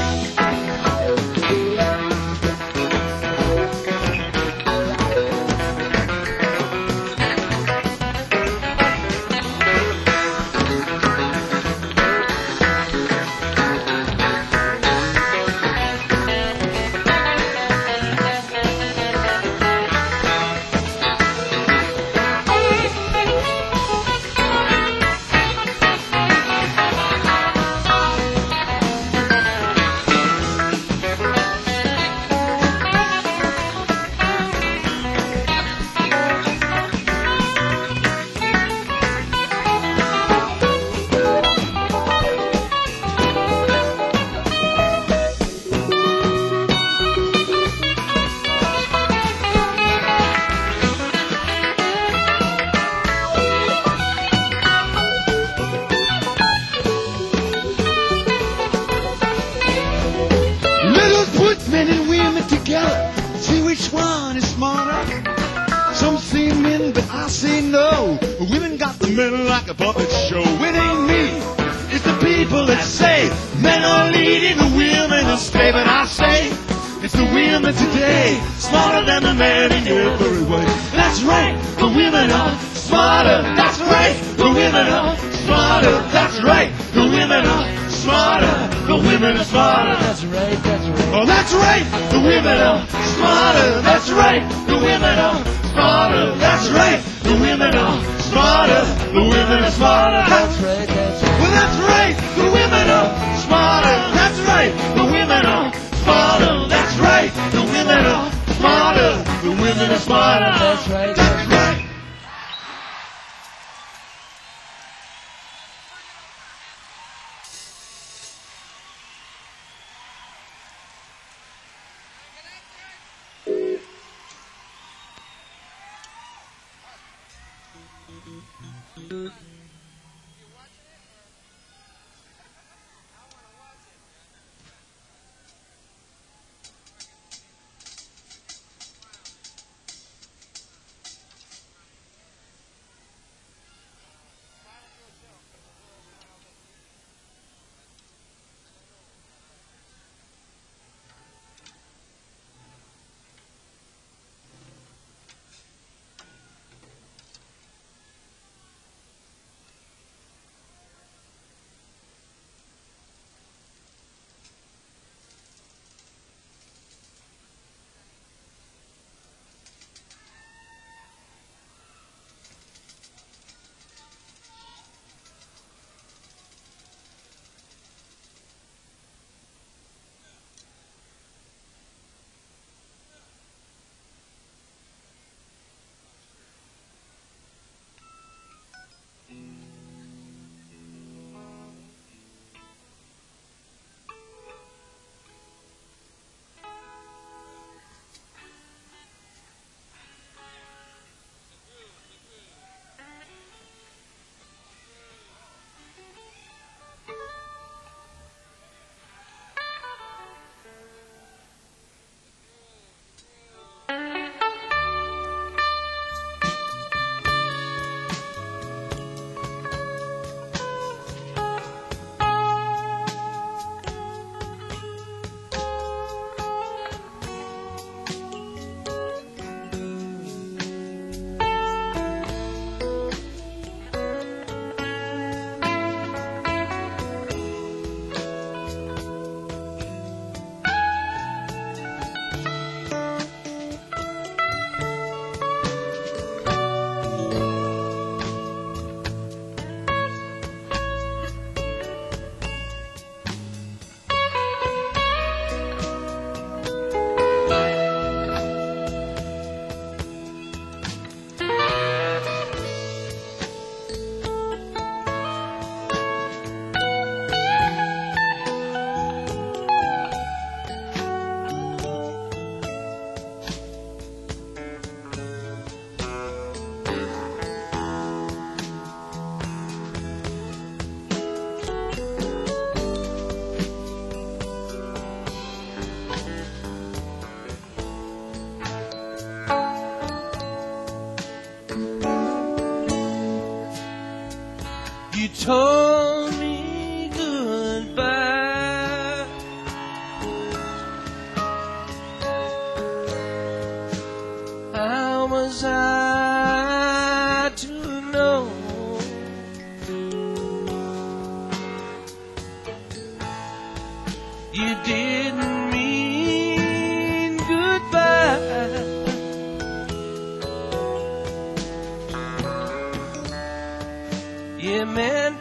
Men and women together, see which one is smarter. Some say men, but I say no. Women got the men like a puppet show. It ain't me, it's the people that say men are leading the women astray. But I say it's the women today, smarter than the men in every way. That's right, the women are smarter. That's right, the women are smarter. That's right, the women are smarter. The women are smarter. That's right, that's right. Oh, that's right, the women are smarter. That's right, the women are smarter. That's right, the women are smarter. The women are smarter. That's right, that's right. Well, that's right, the women are smarter. That's right, the women are smarter. That's right, the women are smarter. The women are smarter. That's right, That's right. told me goodbye. How was I to know you didn't mean goodbye? You meant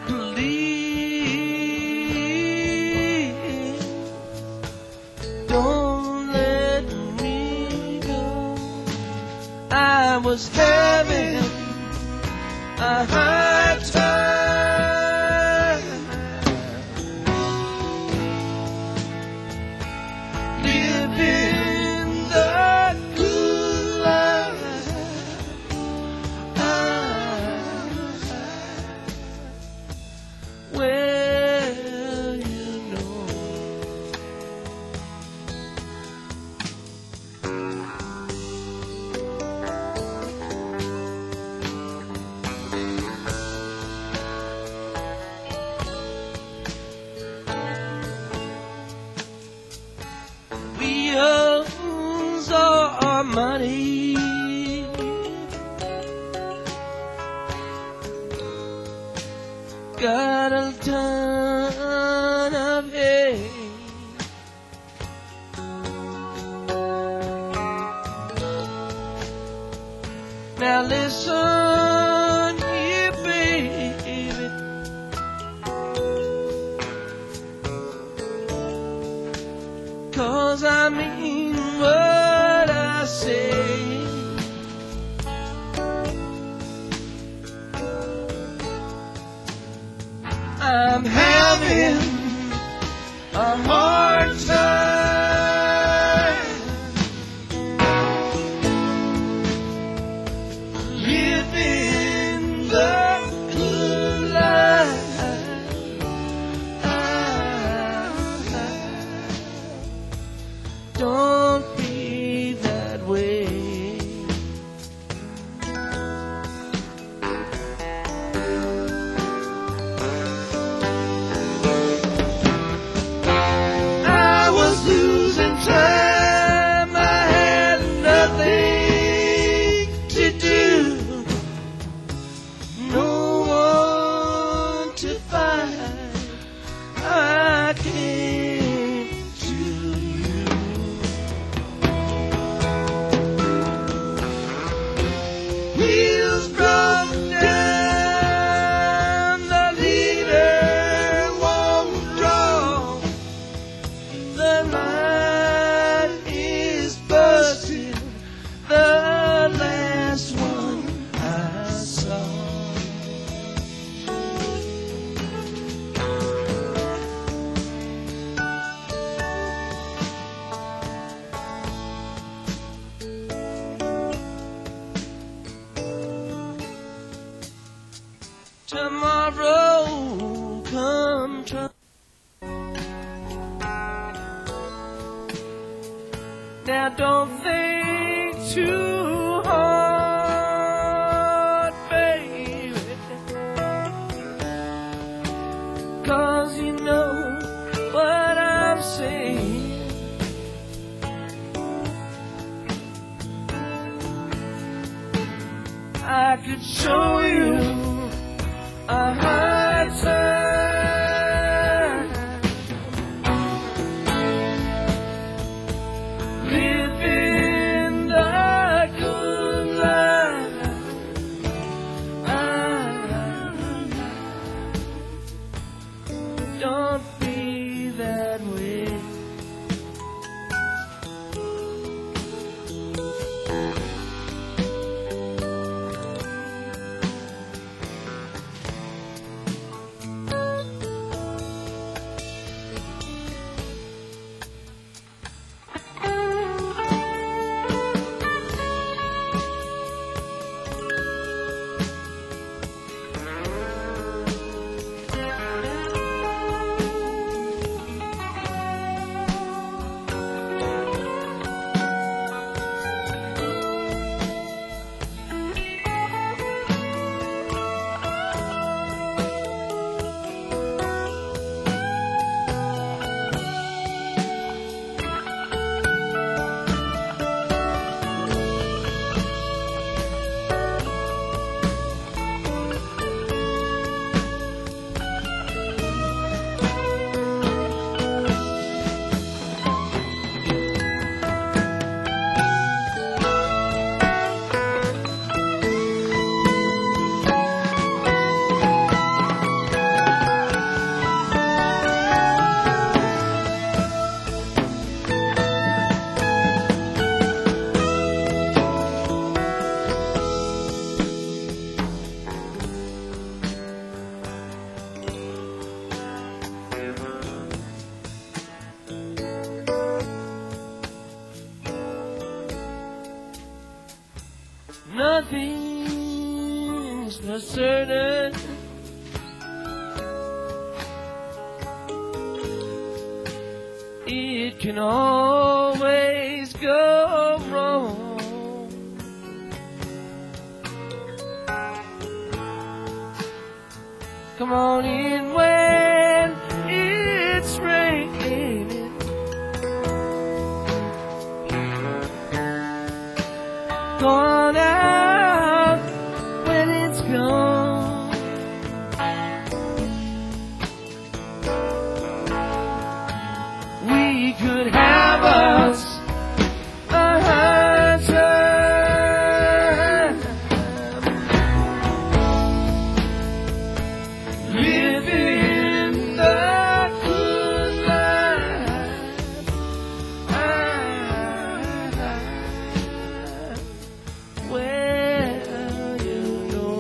believe. Don't let me go. I was having a hard time living the good life. Well, you know, we owes all our money. Got a ton of hate. Now listen here, baby. Cause I mean what I say. I'm having a hard time living the good life. Don't be that way. Losing time, I had nothing to do, no one to find. I came to you. Wheels broke down, the leader won't draw. The line is busted, the last one I saw. Tomorrow come true. Now don't think too hard, baby, 'cause you know what I'm saying. I could show you a hard time living the good life. Don't be that way. thing's for certain. It can always go wrong. Come on in when it's raining. Go on out when it's gone. We could have us a hard time living the good life. Well, you know.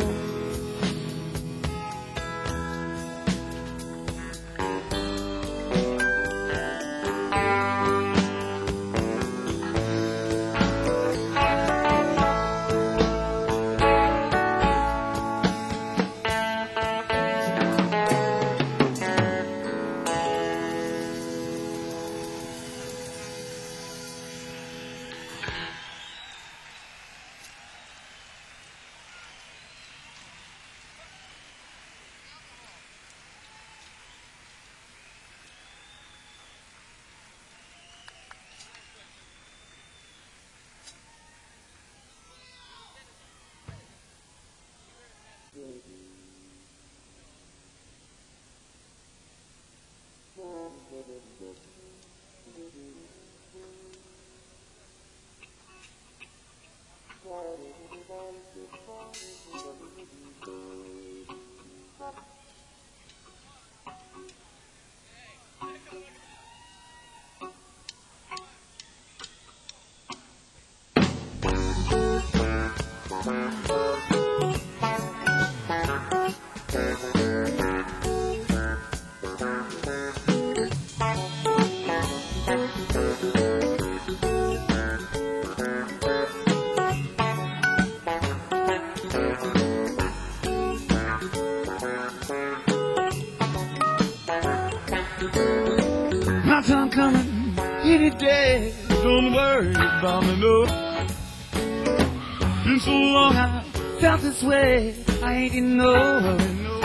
My time coming any day. Don't worry about me, no. Been so long I felt this way. I ain't in no hurry, no.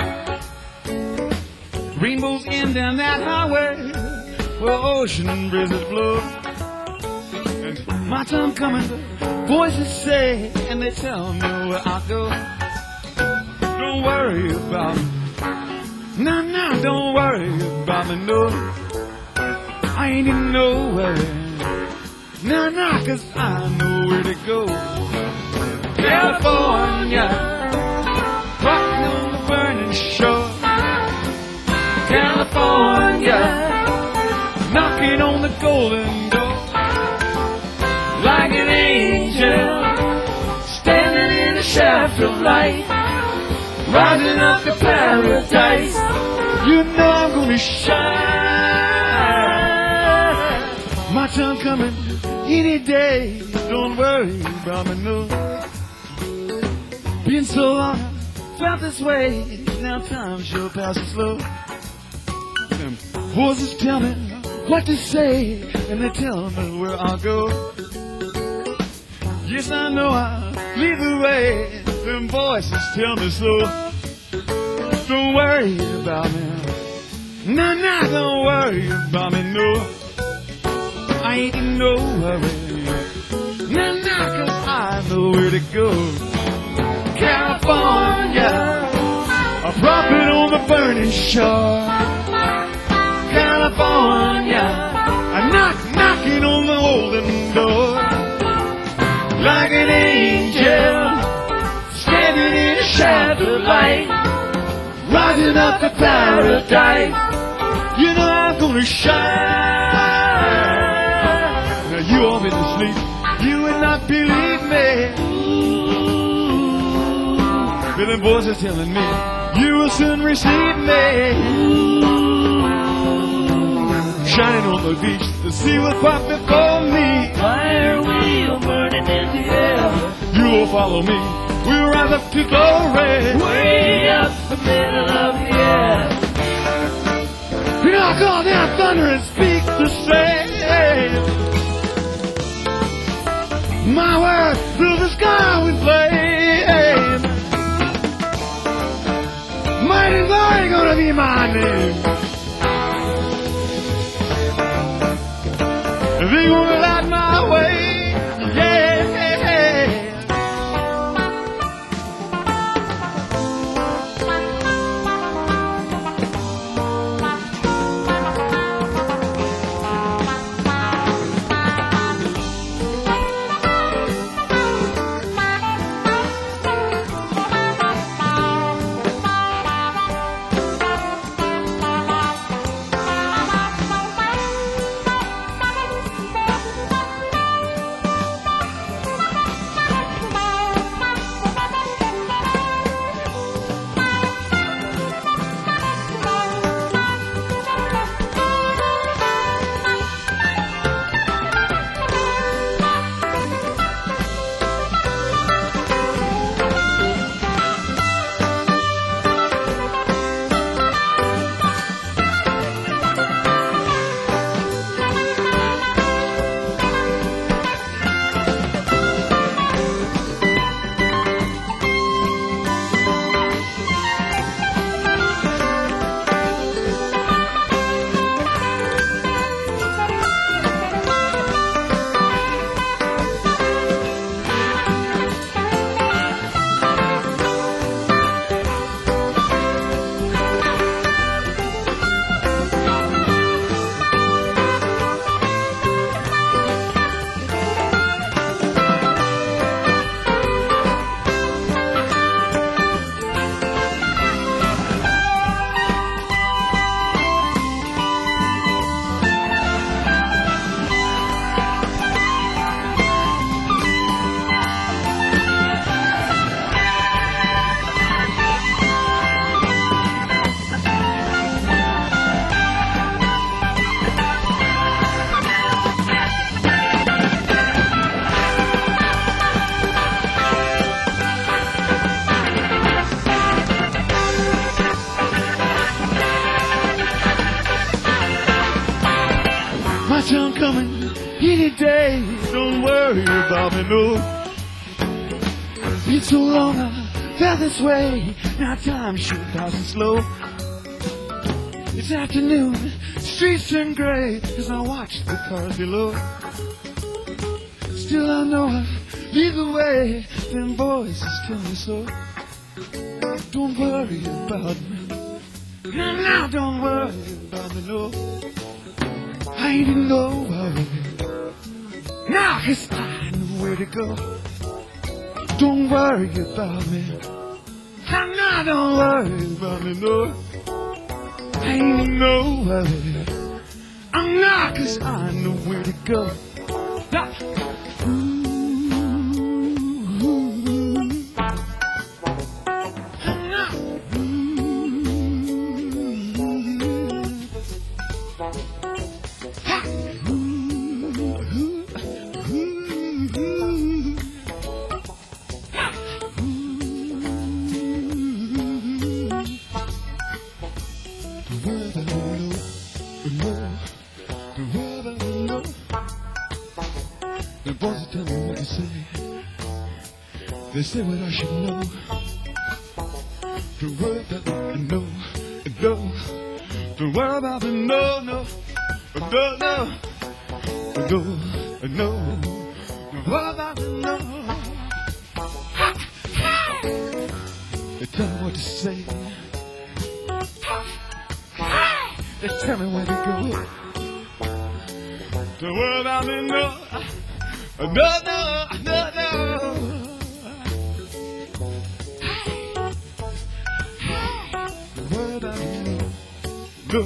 Rainbows in down that highway where ocean breezes blow. And my time coming, voices say, and they tell me where I go. Don't worry about me. No, no, don't worry about me, no. I ain't in no hurry. No, no, 'cause I know where to go. California, rocking on the burning shore. California, knocking on the golden door. Like an angel, standing in a shaft of light, rising up to paradise. You know I'm gonna shine. My time coming any day. Don't worry about me, no. Been so long, felt this way. Now time sure passes slow. Them voices tell me what to say, and they tell me where I'll go. Yes, I know I'll lead the way. Them voices tell me so. Don't worry about me. No, no, don't worry about me, no. I ain't in no hurry. No, no, 'cause I know where to go. California, a prophet on the burning shore. California, a knocking on the golden door. Like an angel, standing in a shaft of light, rising up to paradise. You know I'm gonna shine. Now you all been asleep, you would not believe me. But them voices telling me you will soon receive me. Shining on the beach, the sea will pop before me. Fire wheel burning in the air. You will follow me we'll rise up to glory. Way up the middle of the air. We knock on down thunder and speak the same. My word, fill the sky with flame. Mighty glory gonna be my name. They gonna light my way, yeah. My time coming any day. Don't worry about me, no. It's so long I felt this way. Now time should pass slow. It's afternoon, streets turn gray as I watch the cars below. Still I know I lead the way. Them voices tell me so. Don't worry about me. No, don't worry about me, no. I ain't in no worry. Now, 'cause I know where to go. Don't worry about me. No, don't worry about me, no. I ain't in no worry. I'm not, 'cause I know where to go. The voices tell me what to say. They say what I should know. The word that I know, no. The word about the no, no, no, no, no, no. The word about the no. They tell me what to say. They tell me where to go. The word about the no. No, no, no, no. The word I know, no.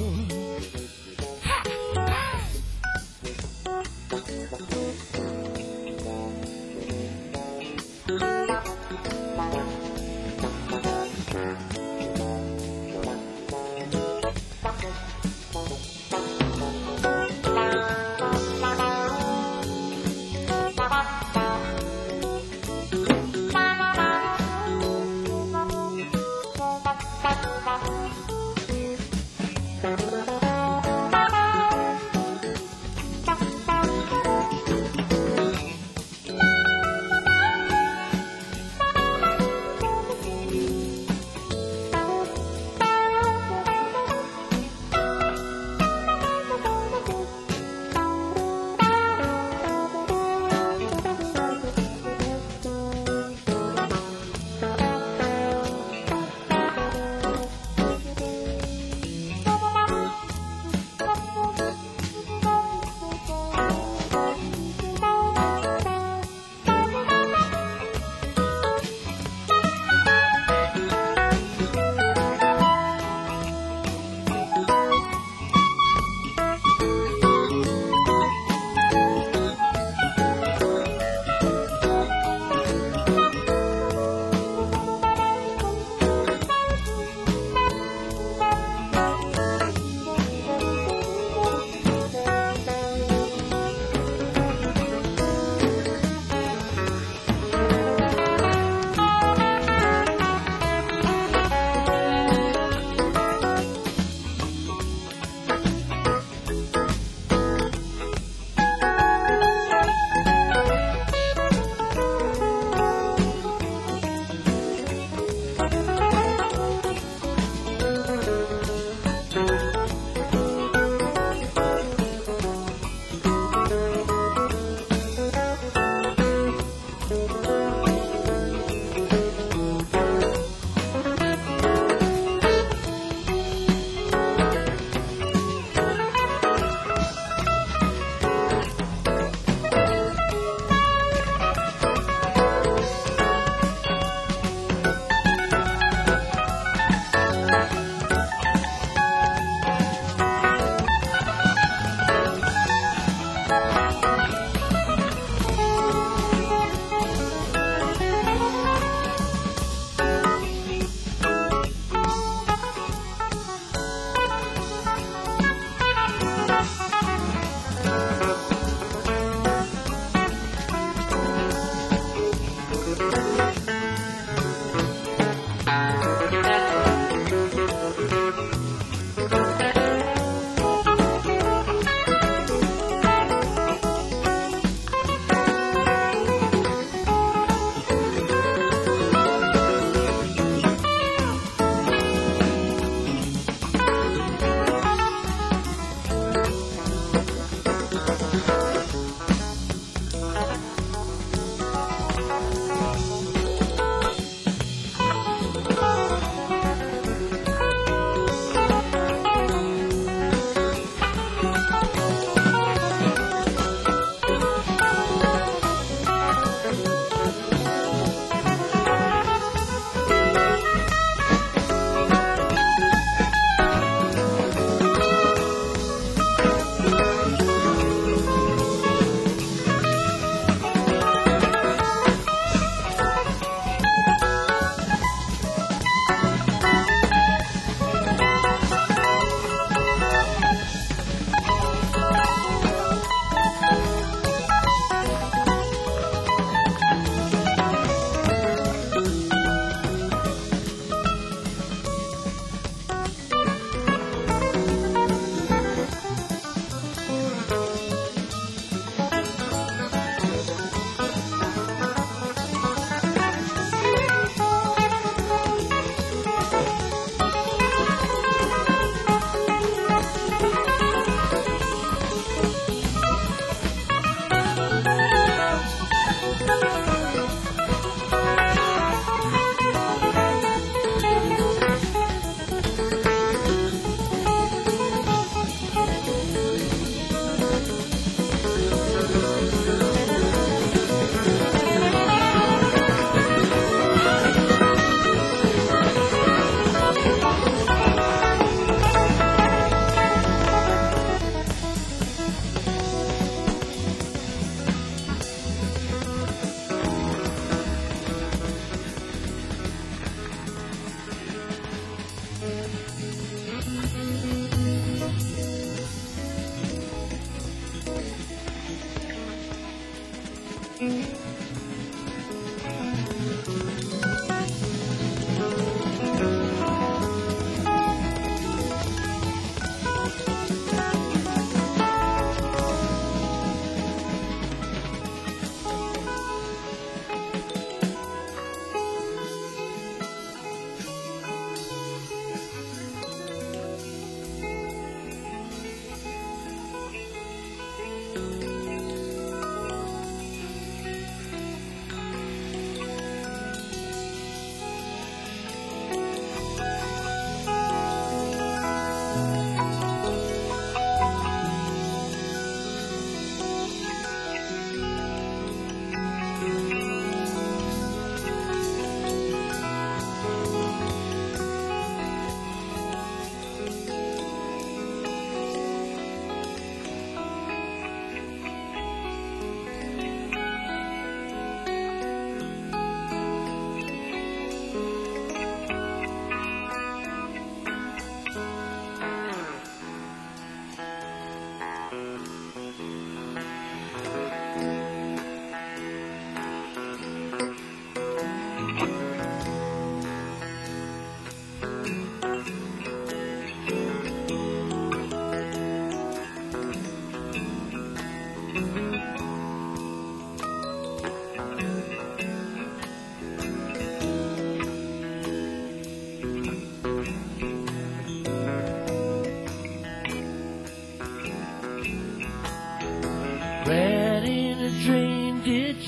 ran in a drain ditch,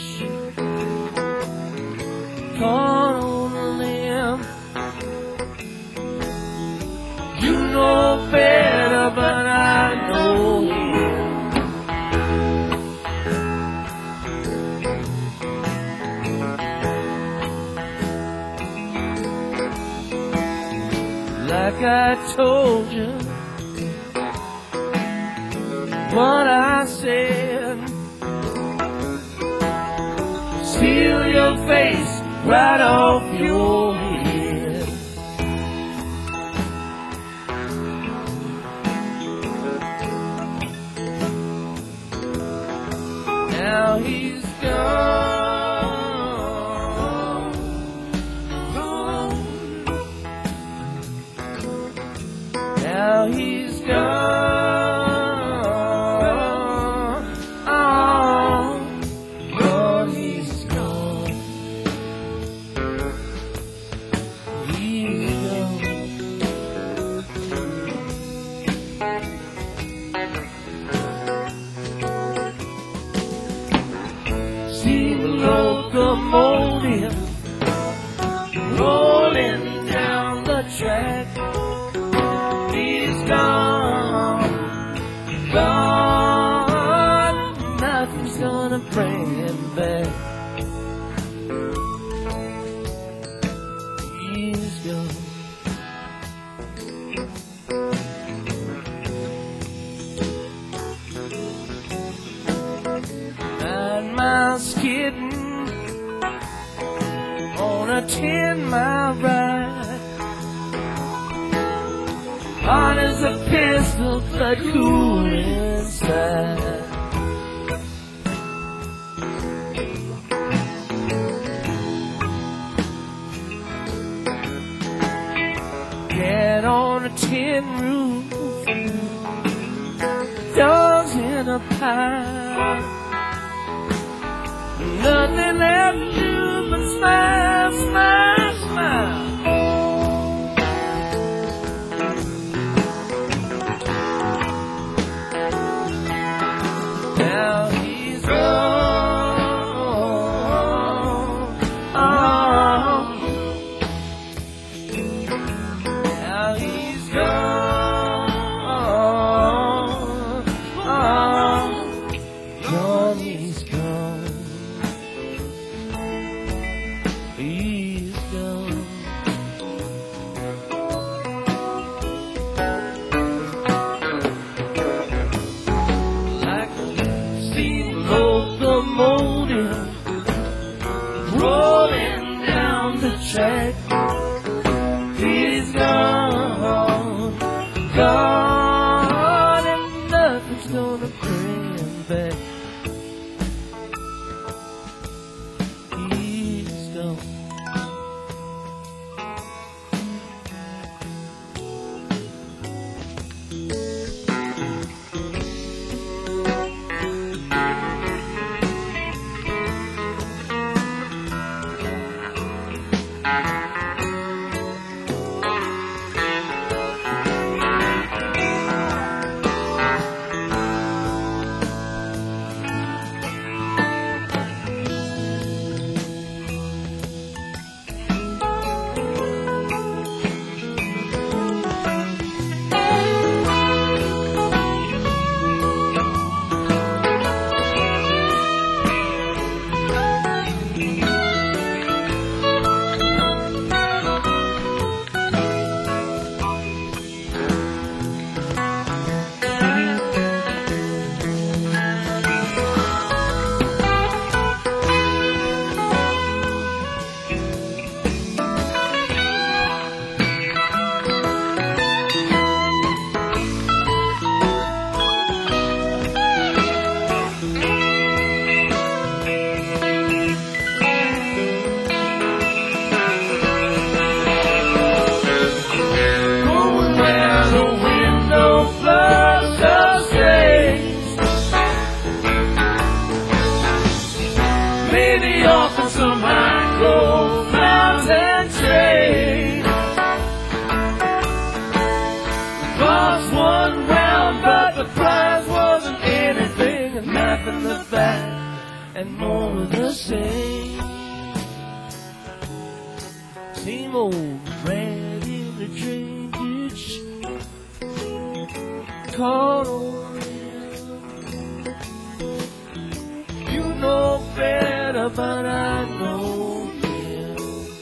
caught on a limb. You know better, but I know him. Like I told you what I said, steal your face right off your head. Now he's gone, gone. Now he's gone, oh, Lord, he's gone. He's gone. See the locomotive rolling down the track. He's gone, gone. Nothing's gonna bring him back. He's gone. 9 miles skidding on a 10-mile ride. Hot as a pistol, but cool inside. Cat on a tin roof, dogs in a pile. Nothing left to do but smile, smile, smile. Now he's gone, oh. Now he's gone, oh. Gone, he's gone. He's gone. Like a steam locomotive rolling down the track. He's gone, gone, and nothing's gonna bring him back. He's gone. and more of the same. Same old rat in the drainage, caught on him. You know better, but I know him.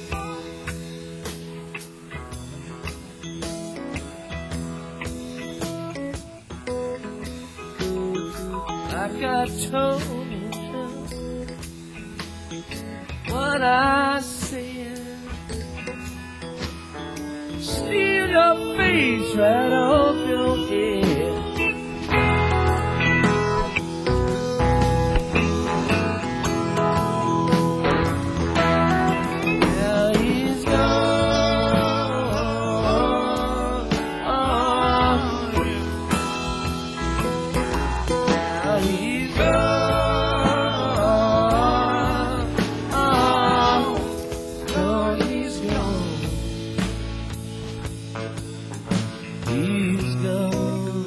Like I told him what I said, steal your face right off your head. Now he's gone. Now he's gone. Oh, he's gone. He's gone.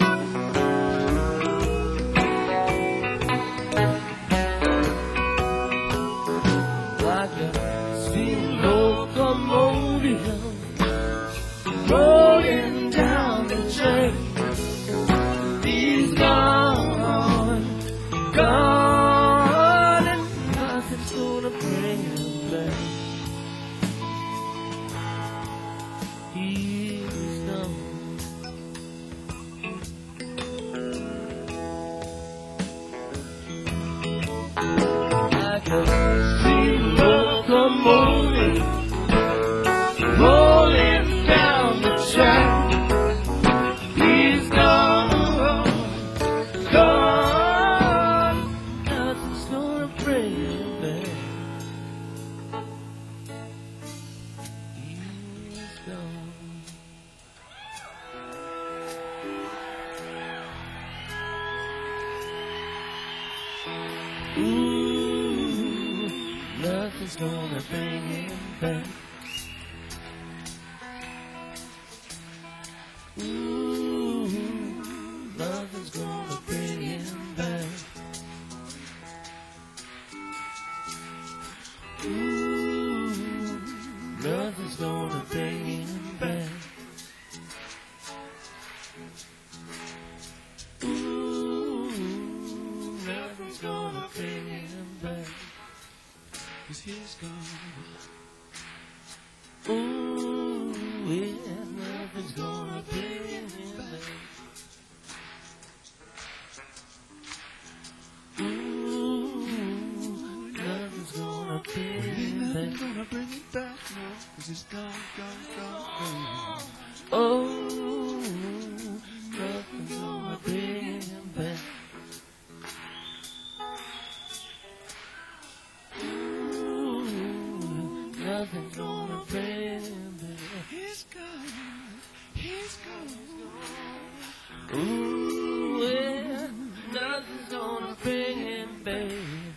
Like a steam locomotive rolling down the track. He's gone, gone, and nothing's gonna bring him back. He's gone. Like a steam locomotive rolling down the track. He's gone, gone. Nothing's gonna bring him back. He's gone. Ooh, nothing's gonna bring him back. Ooh, nothing's gonna bring him back. Ooh, nothing's gonna bring him back. Ooh, nothing's gonna bring him back. 'Cause he's gone. Ooh, yeah, nothing's gonna bring him back. Ooh, nothing's gonna bring him back. Nothing's gonna bring it back, no. 'Cause he's gone, gone, gone. Oh, nothing's gonna bring him back. Ooh, nothing's gonna bring him back. He's gone, he's gone. Ooh, yeah, nothing's gonna bring him back.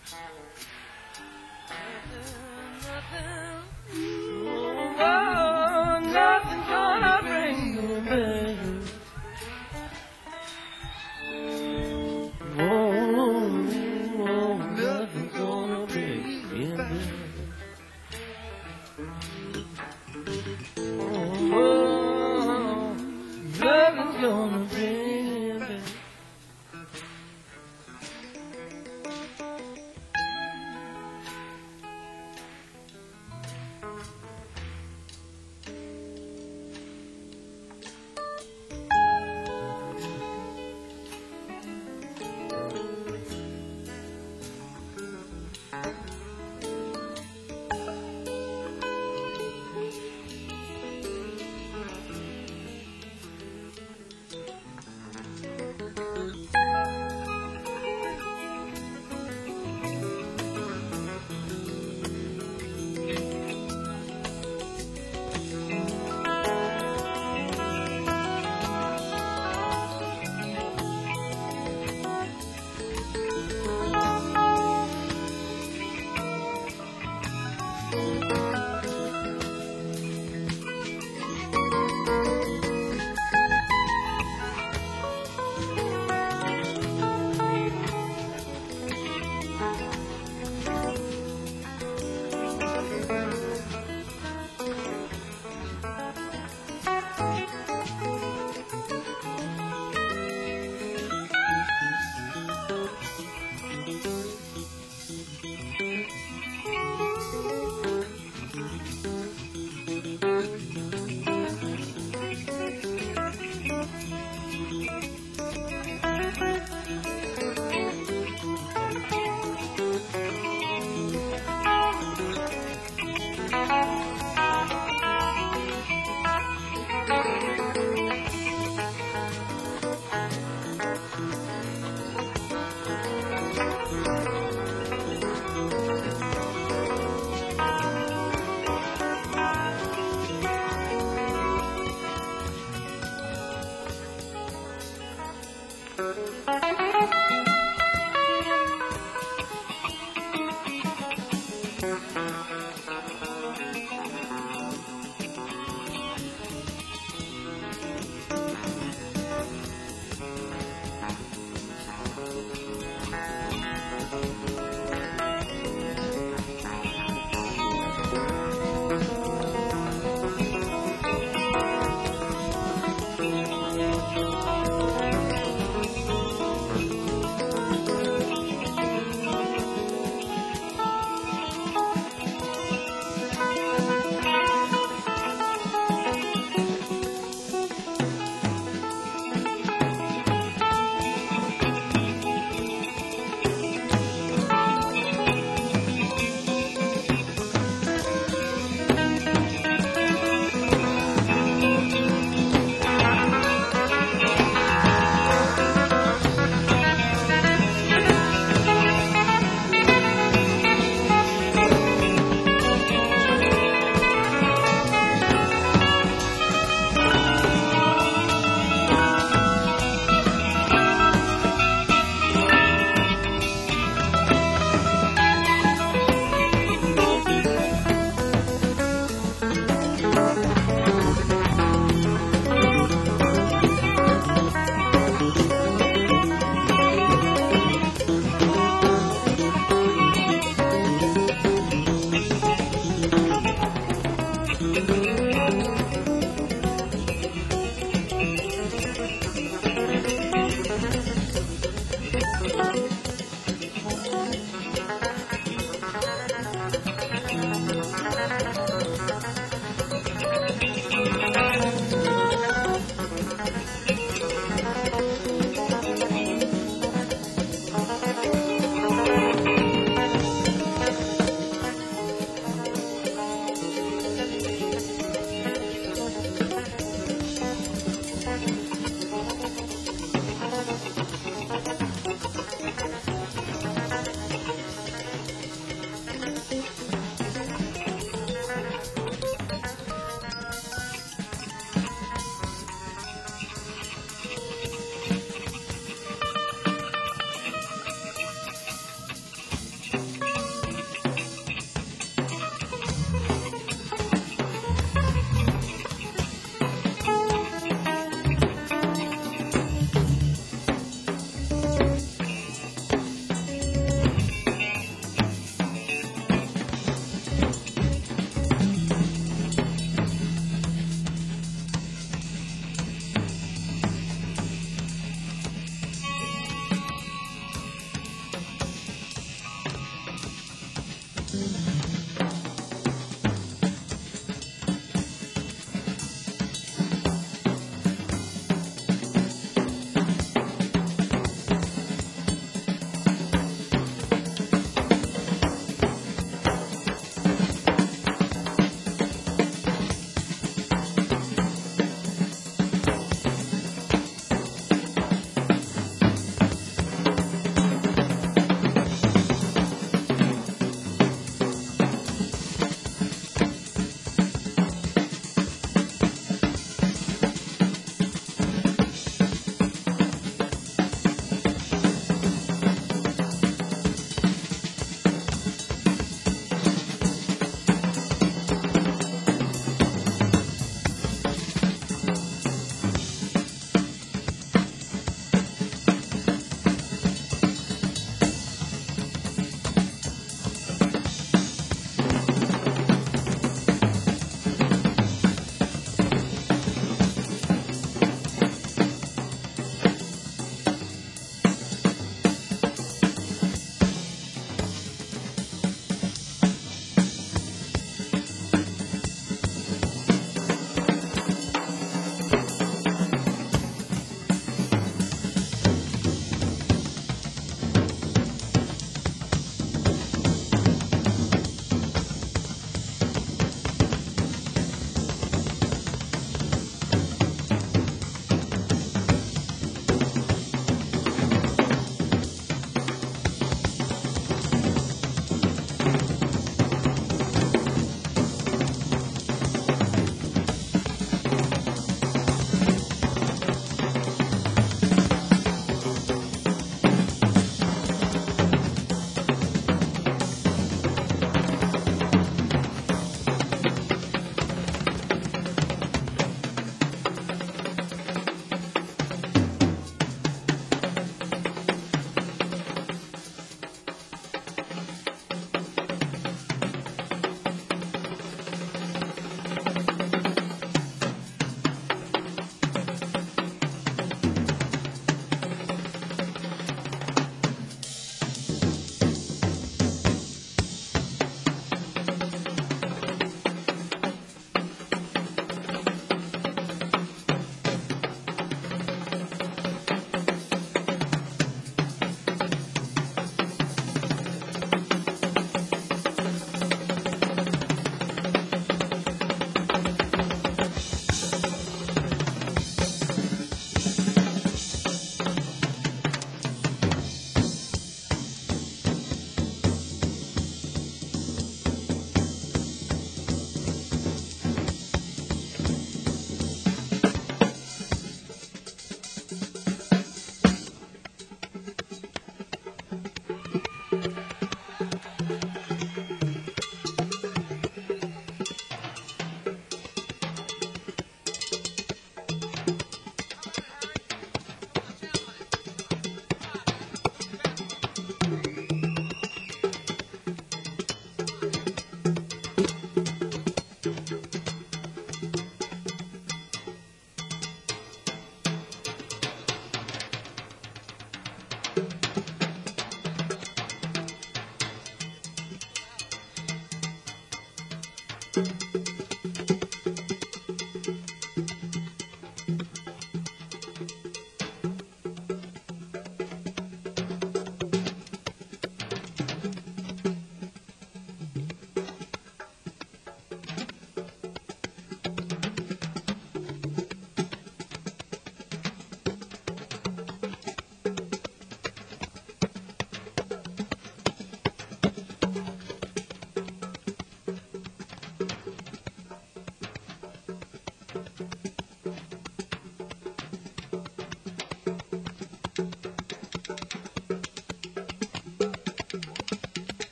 Nothing. Oh, nothing's gonna bring him back. Oh, nothing's gonna bring him back. Oh, nothing's gonna bring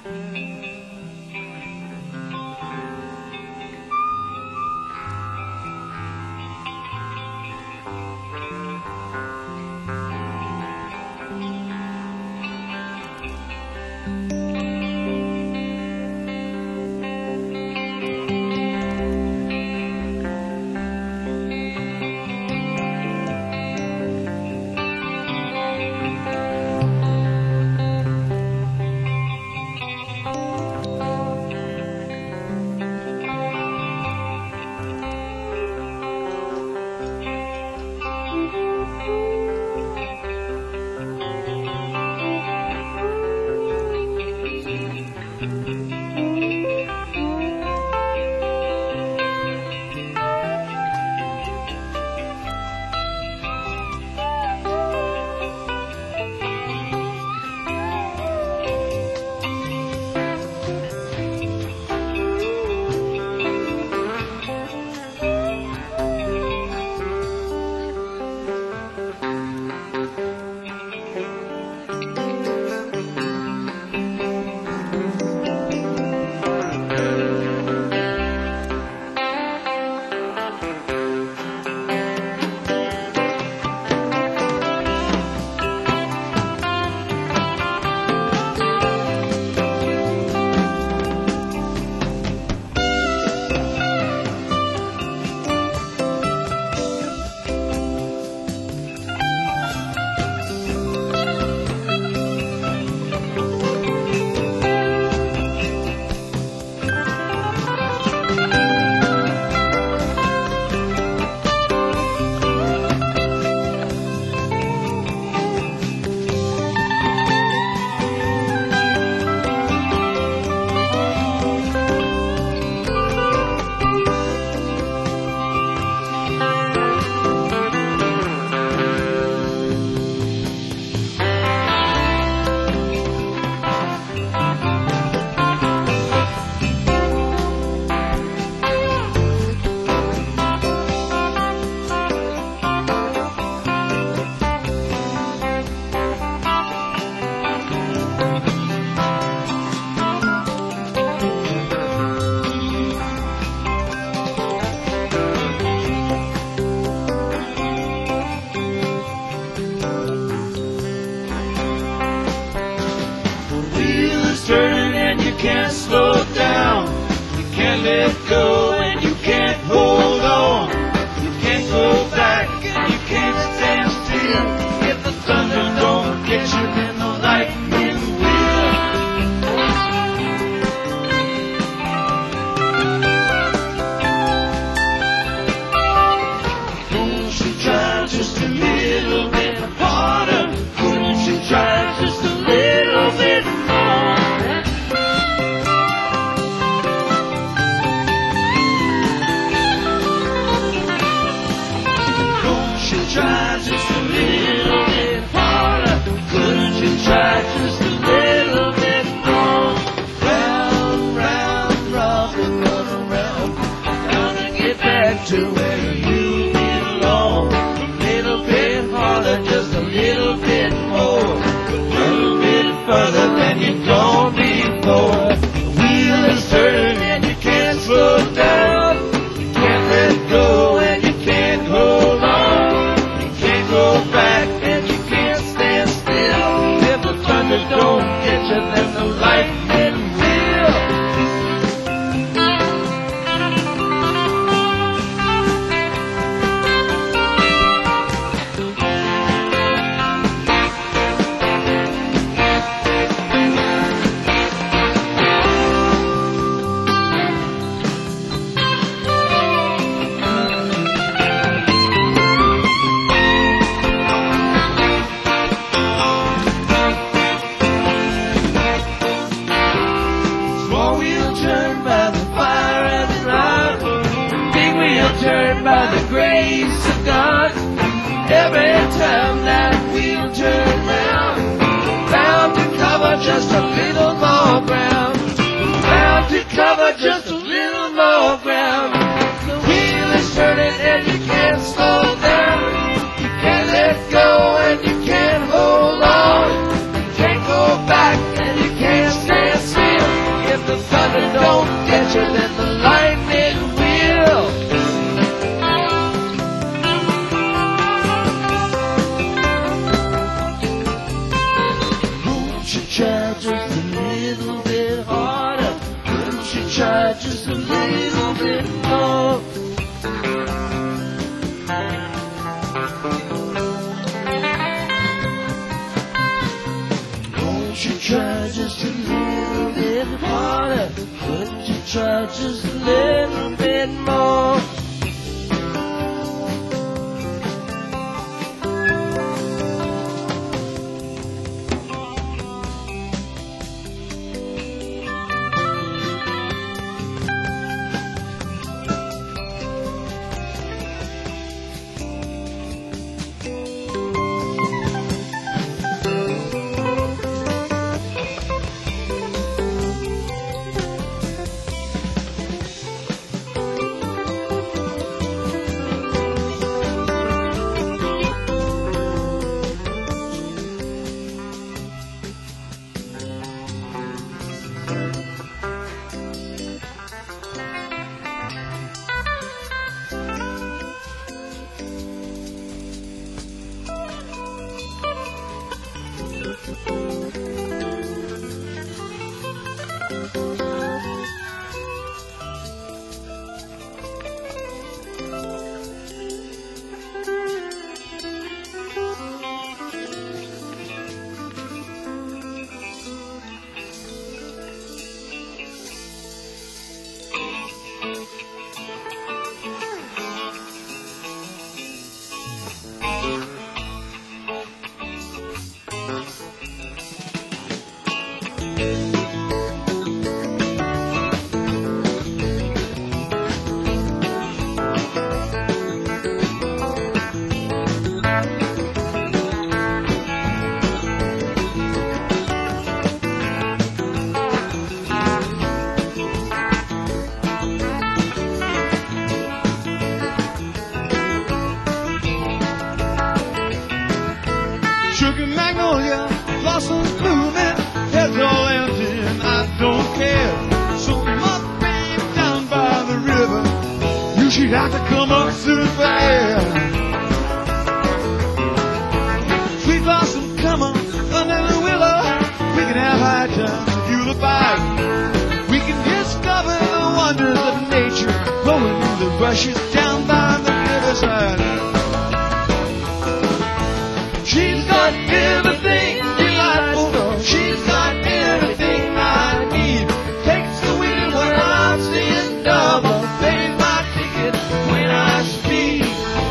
can't slow down, you can't let go, and you can't hold on. You can't go back, and you can't stand still. If the thunder don't get you, then the lightning will. Won't you try just a little bit harder? Won't you try just a little bit more? Try just a little bit harder. Couldn't you try just a little bit more? Round, round, robin, run around, trying to get back to where you belong. A little bit harder, just a little bit more. A little bit further than you've gone before. The wheel is turning and you can't slow down. You can't let go and you can't hold on. Go back and you can't stand still. If the thunder don't get you, then the lightning will. Turned by the grace of God. Every time that wheel turn round, bound to cover just a little more ground. Bound to cover just a little more ground. The wheel is turning and you can't slow down. You can't let go and you can't hold on. You can't go back and you can't stand still. faster than the lightning will. Won't you try just a little bit harder? Won't you try just a little bit more? Won't you try just a little bit harder? Won't you try just a little bit more? Sugar magnolia, blossoms blooming, heads all empty and I don't care. So must be down by the river, you should have to come up super air. Sweet blossom, come on, under the willow, we can have high times if you look by. We can discover the wonders of nature, blowing through the rushes down by the riverside. She's got everything delightful. She's got everything I need. Takes the wheel when I'm seeing double. Pays my ticket when I speed.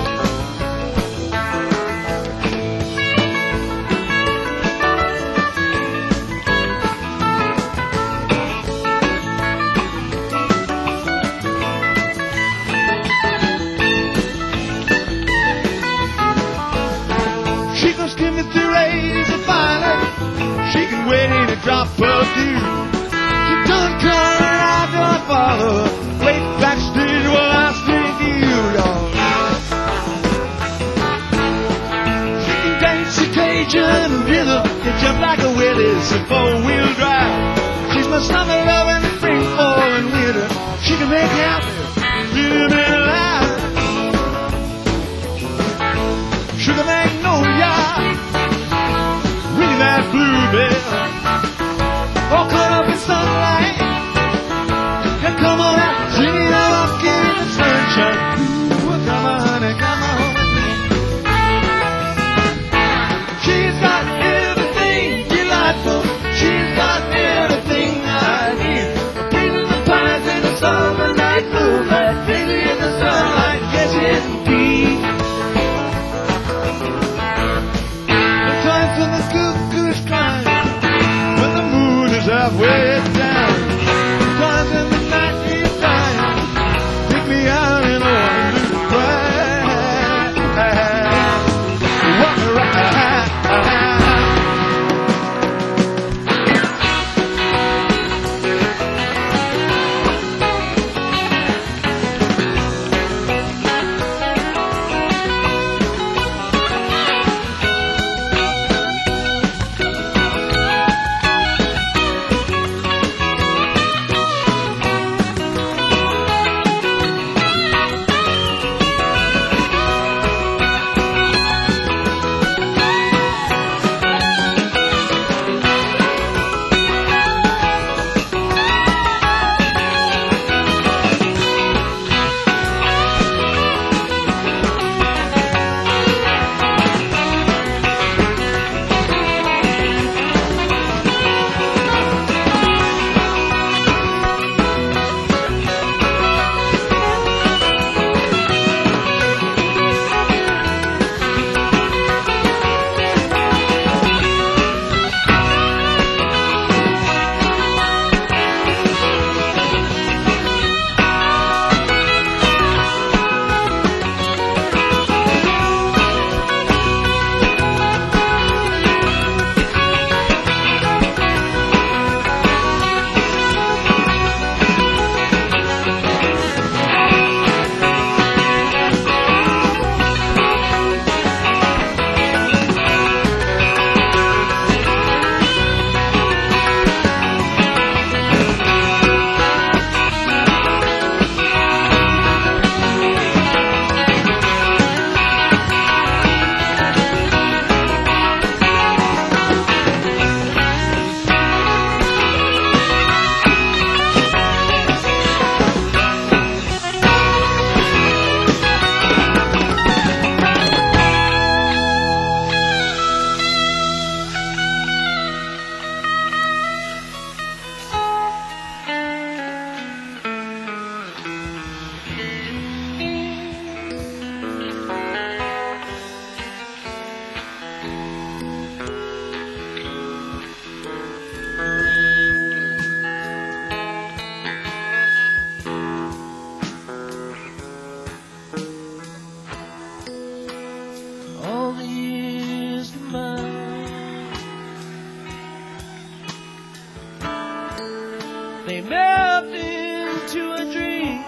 She can skim me through rays of violet. She can wait in a drop of dew. She done come and I done follow. Wait backstage while I sing to you, dog. She can dance the Cajun rhythm and jump like a Willis in four-wheel drive. She's my summer love in spring, fall, and winter. She can make me happy, live me alive. Sugar magnolia, ringing that bluebell, all caught up in sunlight. And come on out, singing out up in the sunshine. Ooh, come on, honey, come on with me. She's got everything delightful. She's got everything I need. Breathing the pines in the summer night moonlight, daily in the sunlight, yes indeed. And the cuckoo's crying when the moon is halfway down. Sometimes in the night he's dying, take me out in a wonderful ride. What a ride. they melt into a dream.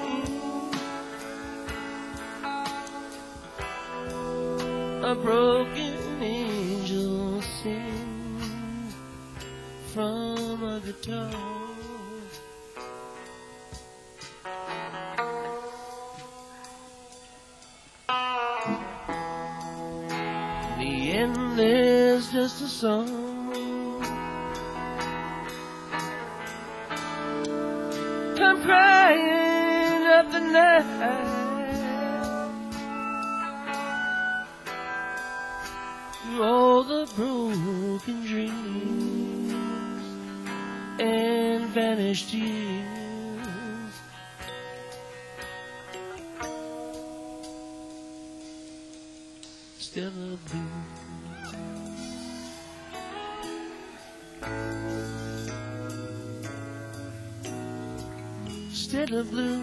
A broken angel sings from a guitar. The end is just a song. Come crying up the night through all the broken dreams and vanished years. Still a blue. Still a blue.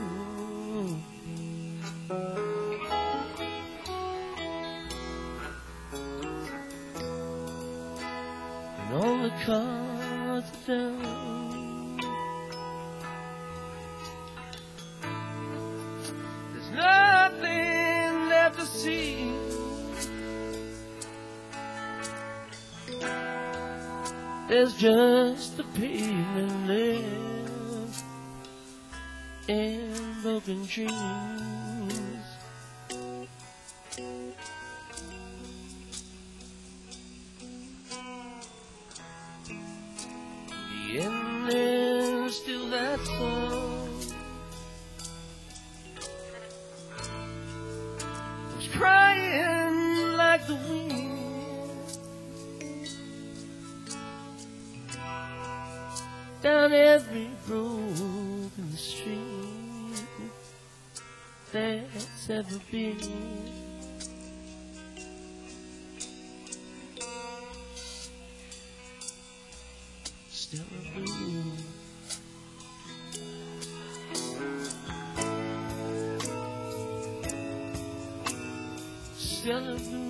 And all the cards are down. There's nothing left to see. There's just the pavement left and broken dreams. The end is still that song. It's crying like the wind down every broken street that's ever been. Still a blue. Still a blue.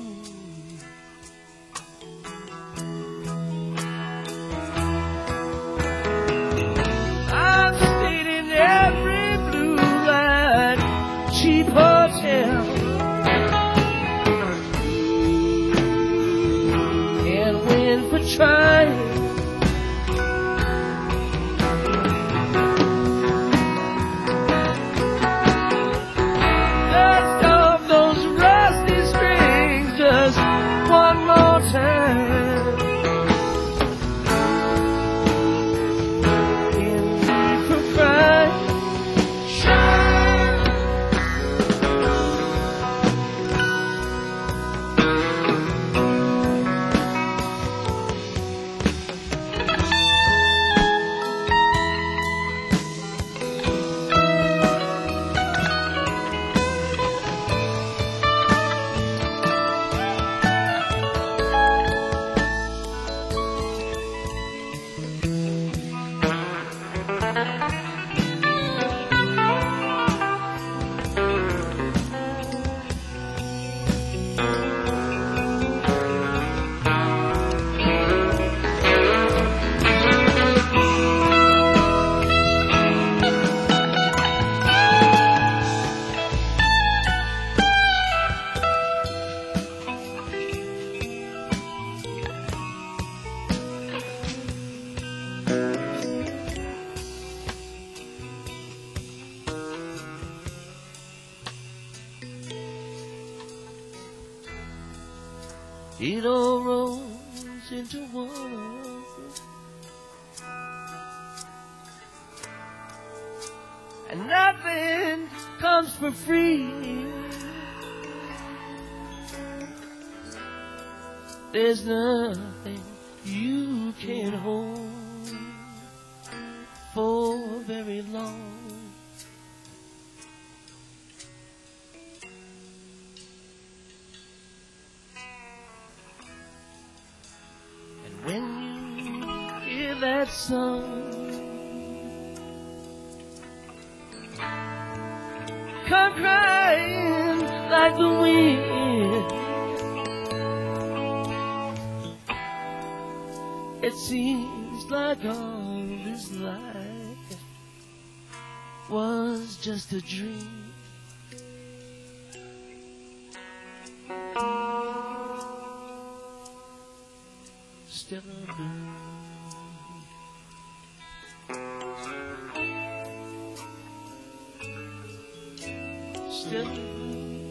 Cheap hotel, can't win for trying. Dust off those rusty strings just one more time. Can't win for crying. It all rolls into one, and nothing comes for free. There's nothing you can hold for very long. When you hear that song, come crying like the wind. It seems like all this life was just a dream. Still a dream. Still a dream.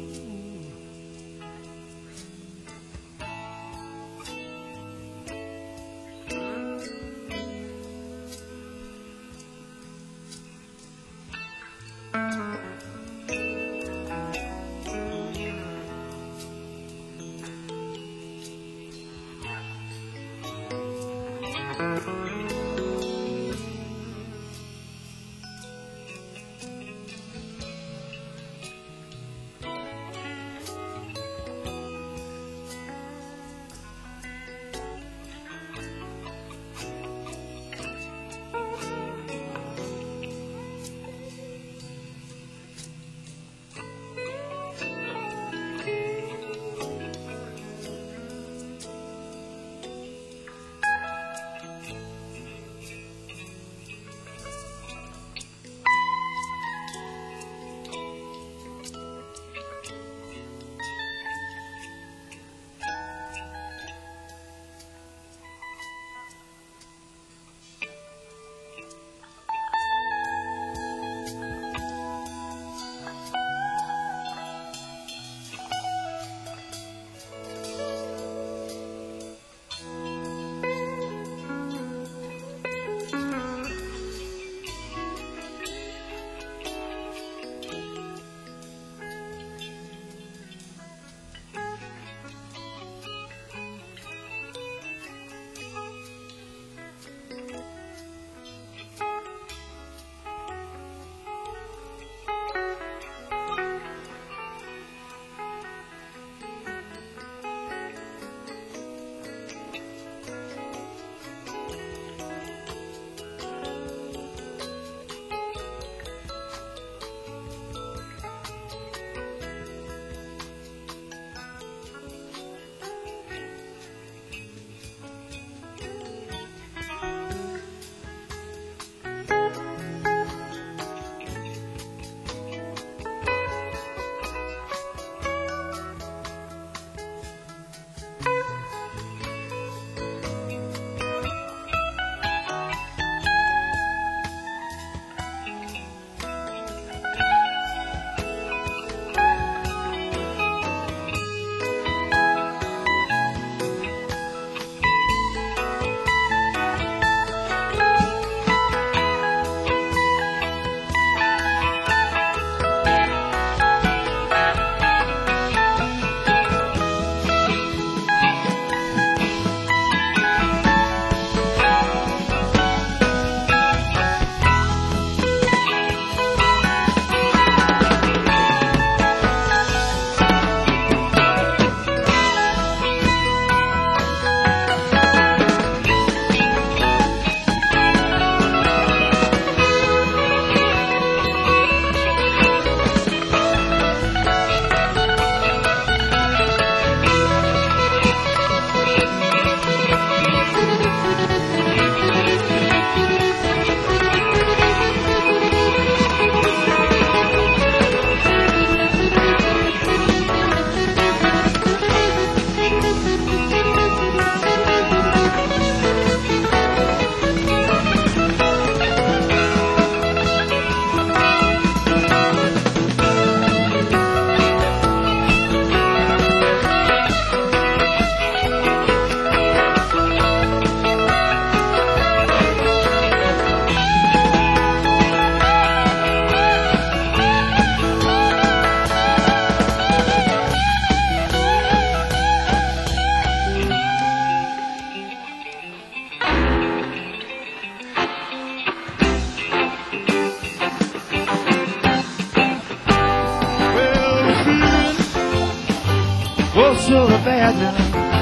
so bad now.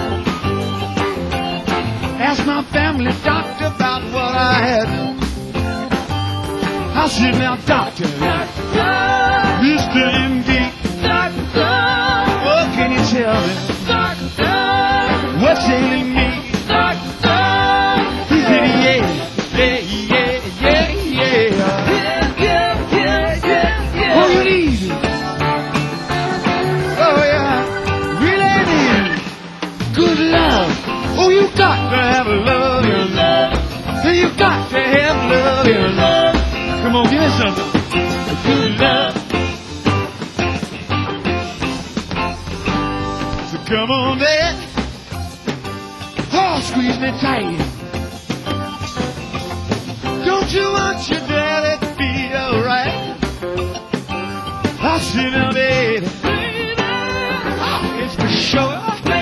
Asked my family doctor about what I had. I said, now doctor, Mr. MD, what can you tell me? What's ailing me? He said, yeah, yeah, yeah. got to have loving. Come on, give me something. Good love. So come on, Dad. Oh, squeeze me tight. Don't you want your daddy to be alright? I sit down, baby. Oh, it's for sure.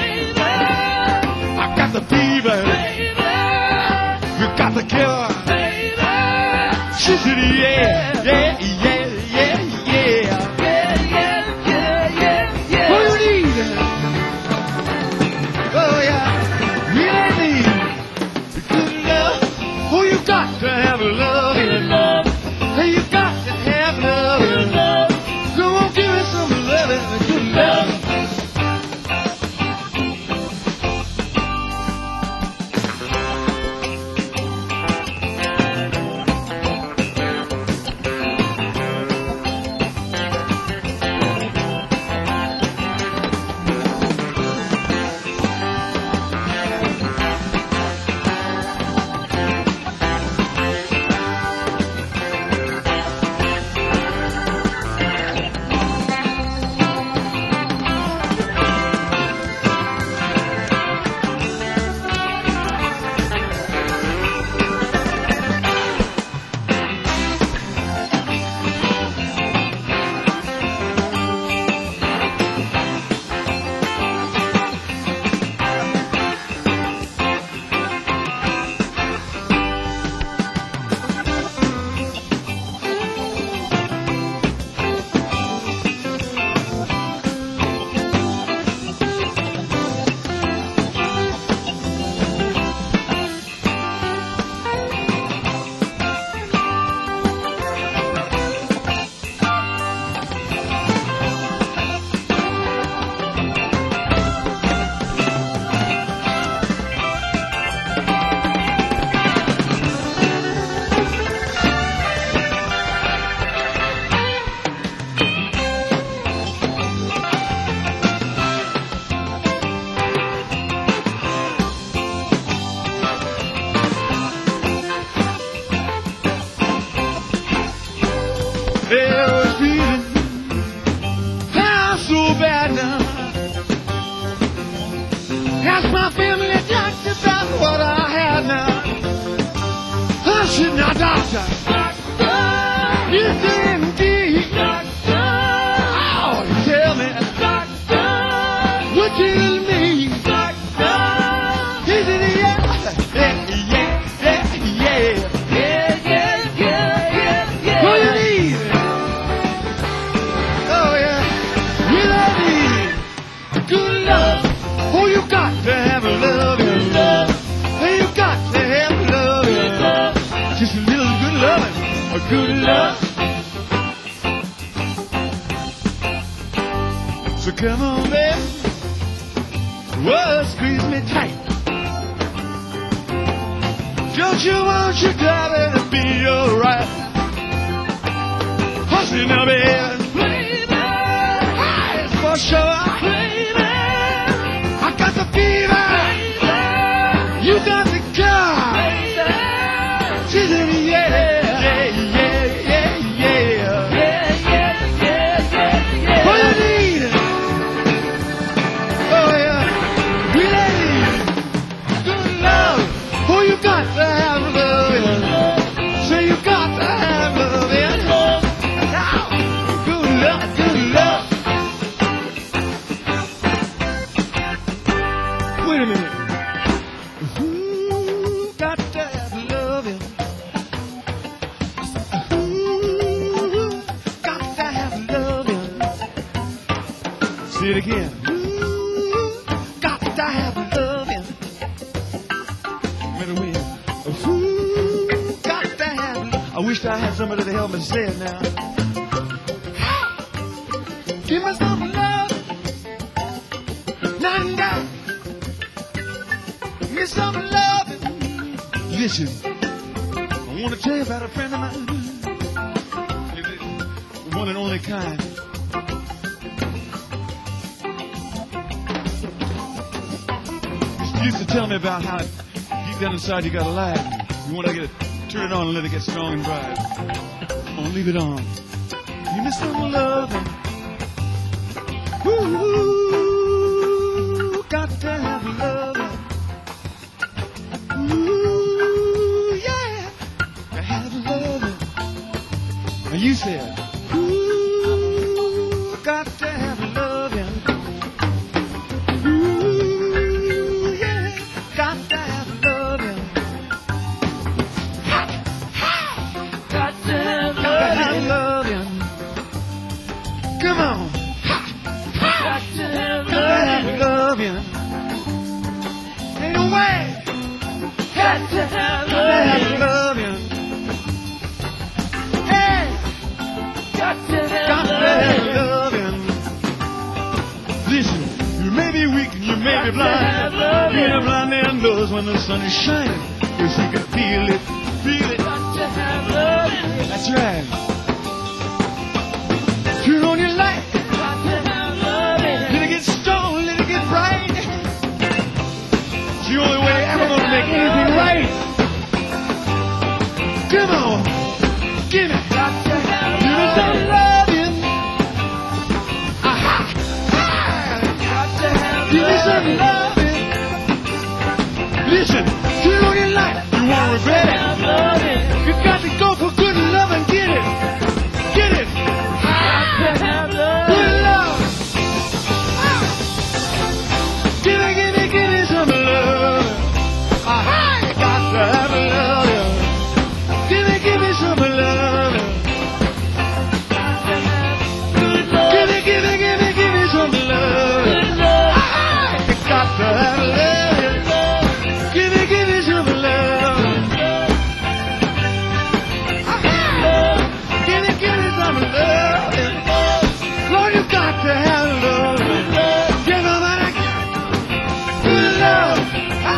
I got the fever. We got the cure. She said, yeah, yeah, yeah, yeah, yeah. What do you need? Oh, yeah. Really need good love. Oh, you got to have love. Hey, you got to have love. Come on, give me some love and good love. There was feeling how so bad now. Ask my family doctor about what I had now. I said, now, doctor, you say indeed. Oh, you tell me, what you tell me? He said, yeah, yeah. What you need? Good love. Oh, you got to have love. Hey, you got to have love. Just a little good loving. A good love. So come on, baby. Whoa, squeeze me tight. Don't you want your darling to be alright? Hush it now, baby. It's for sure. You got the car. She said, yeah, yeah. What you need? Oh, yeah. We need good love. Oh, you got to have love. So you got to have love. Now, good love, good love. Wait a minute. Got to have loving. Got to have loving. Say it again. Got to have loving. Wait a minute. Got to have loving. I wish I had somebody to help me say it now. Give me some love. Nanda. Give me some love. Listen, I want to tell you about a friend of mine. The one and only kind. He used to tell me about how deep down inside you got a light. You want to get it Turn it on and let it get strong and bright. Come on, leave it on. Give me some loving. Ooh, got to have loving. Ooh, yeah, to have loving. Now you said, ooh, got to have loving. Ooh, yeah, got to have loving. Got to have Got to have loving. loving. Come on. Got to have Got to have loving. loving. Ain't no way. Got to have Got to have loving. loving. Hey, Got to got have to have loving. loving. Listen, you may be weak and you may Got be to blind. have loving. You're blind and knows when the sun is shining. Yes, you can feel it, feel it. Got to have loving. That's right. Turn on your light. Got to have loving. Let it get strong, let it get bright. It's the only way ever gonna make anything right. Come on, give it. Got to have Give me some loving. loving. Aha! Ah! Got to have Give me some loving. loving. Listen, turn on your light. You won't regret it. Have loving. You got to go for good love and get it. Get it. Got to have loving. Good love. Ah! Give me some love. Aha! You got to have love. Give me some love. Good love. Give me some love. Good love. Aha! You got to have love. Give me some love. Aha! Give me some love. Lord, you got to have love. Give me that good love. Ah!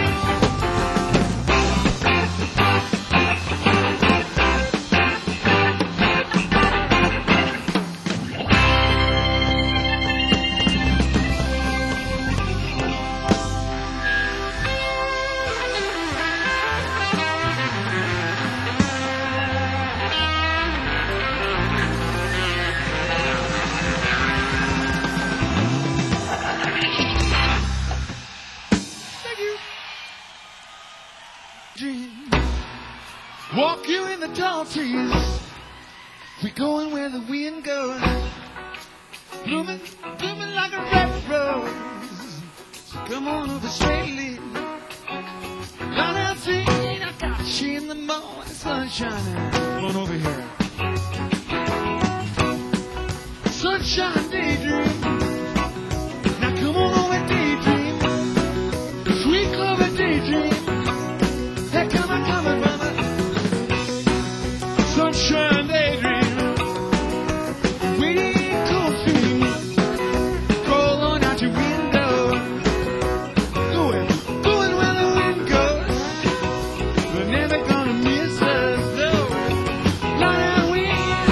Thank you. Dream. Walk you in the tall trees. We going where the wind goes. Blooming like a red rose. So come on over straightly. Down that street, I got you in the morning sun shining. Come on over here. Sunshine daydream. Now come on over daydream. Sweet clover daydream. Hey, come on, brother. Sunshine daydream. Waiting cold feet. Roll on out your window. Going where the wind goes. We're never gonna miss us, no. Lie down wind.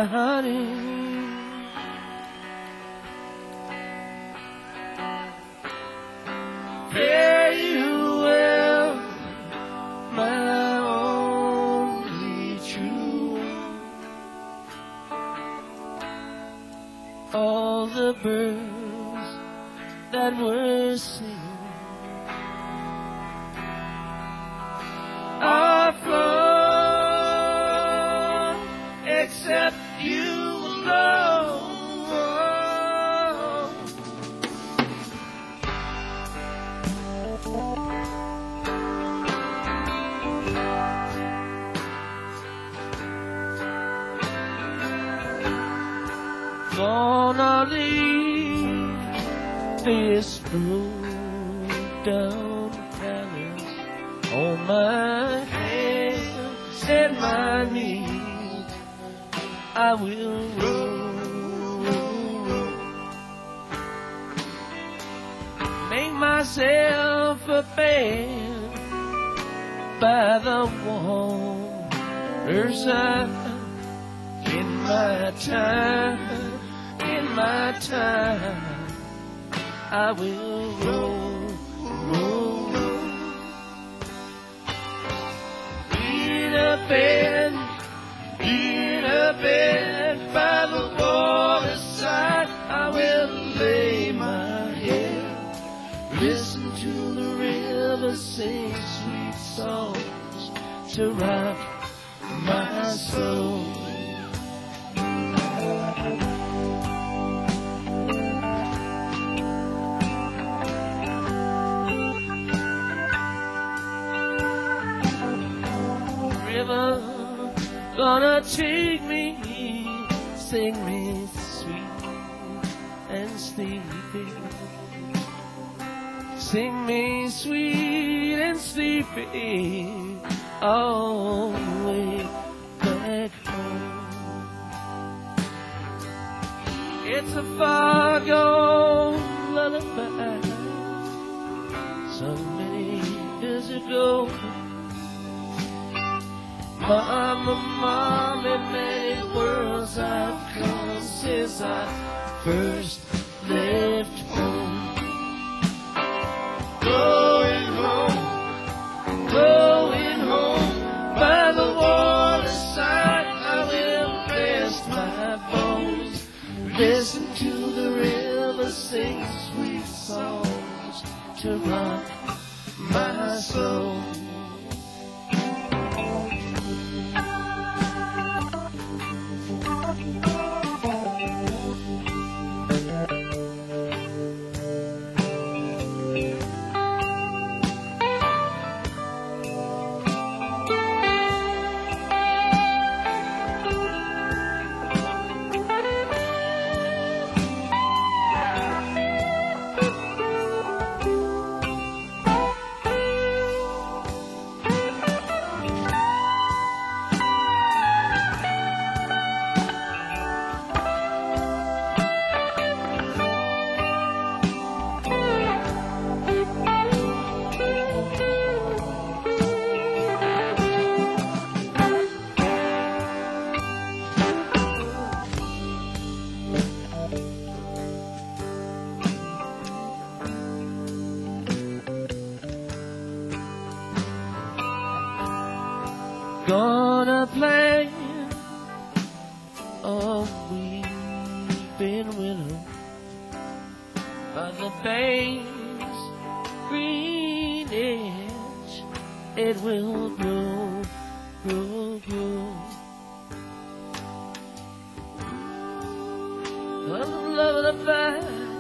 honey. Fare you well, my only true. All the birds that were singing are flown, except you alone. Gonna leave this broke-down palace on my hands and my knees. I will roll, make myself a bed by the water's side. In my time, I will roll, roll, roll. In a bed by the waterside, I will lay my head, listen to the river sing sweet songs to rock my soul. Gonna take me, sing me sweet and sleepy. Sing me sweet and sleepy all the way back home. It's a far gone lullaby, so many years ago. Mama, Mama, many worlds I've come since I first left home. Going home by the waterside, I will rest my bones. Listen to the river sing sweet songs to rock my soul. Gonna play a weeping willow by the bank's green edge. It will grow, grow, grow. Lullaby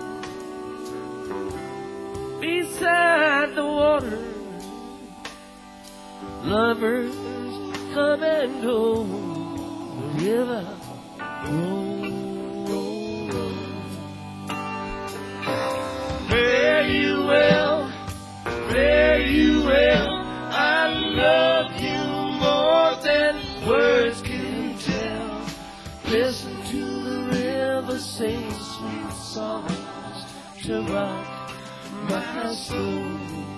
beside the water. Lovers come and go, the river roll, roll, roll. Fare you well, fare you well. I love you more than words can tell. Listen to the river sing sweet songs to rock my soul.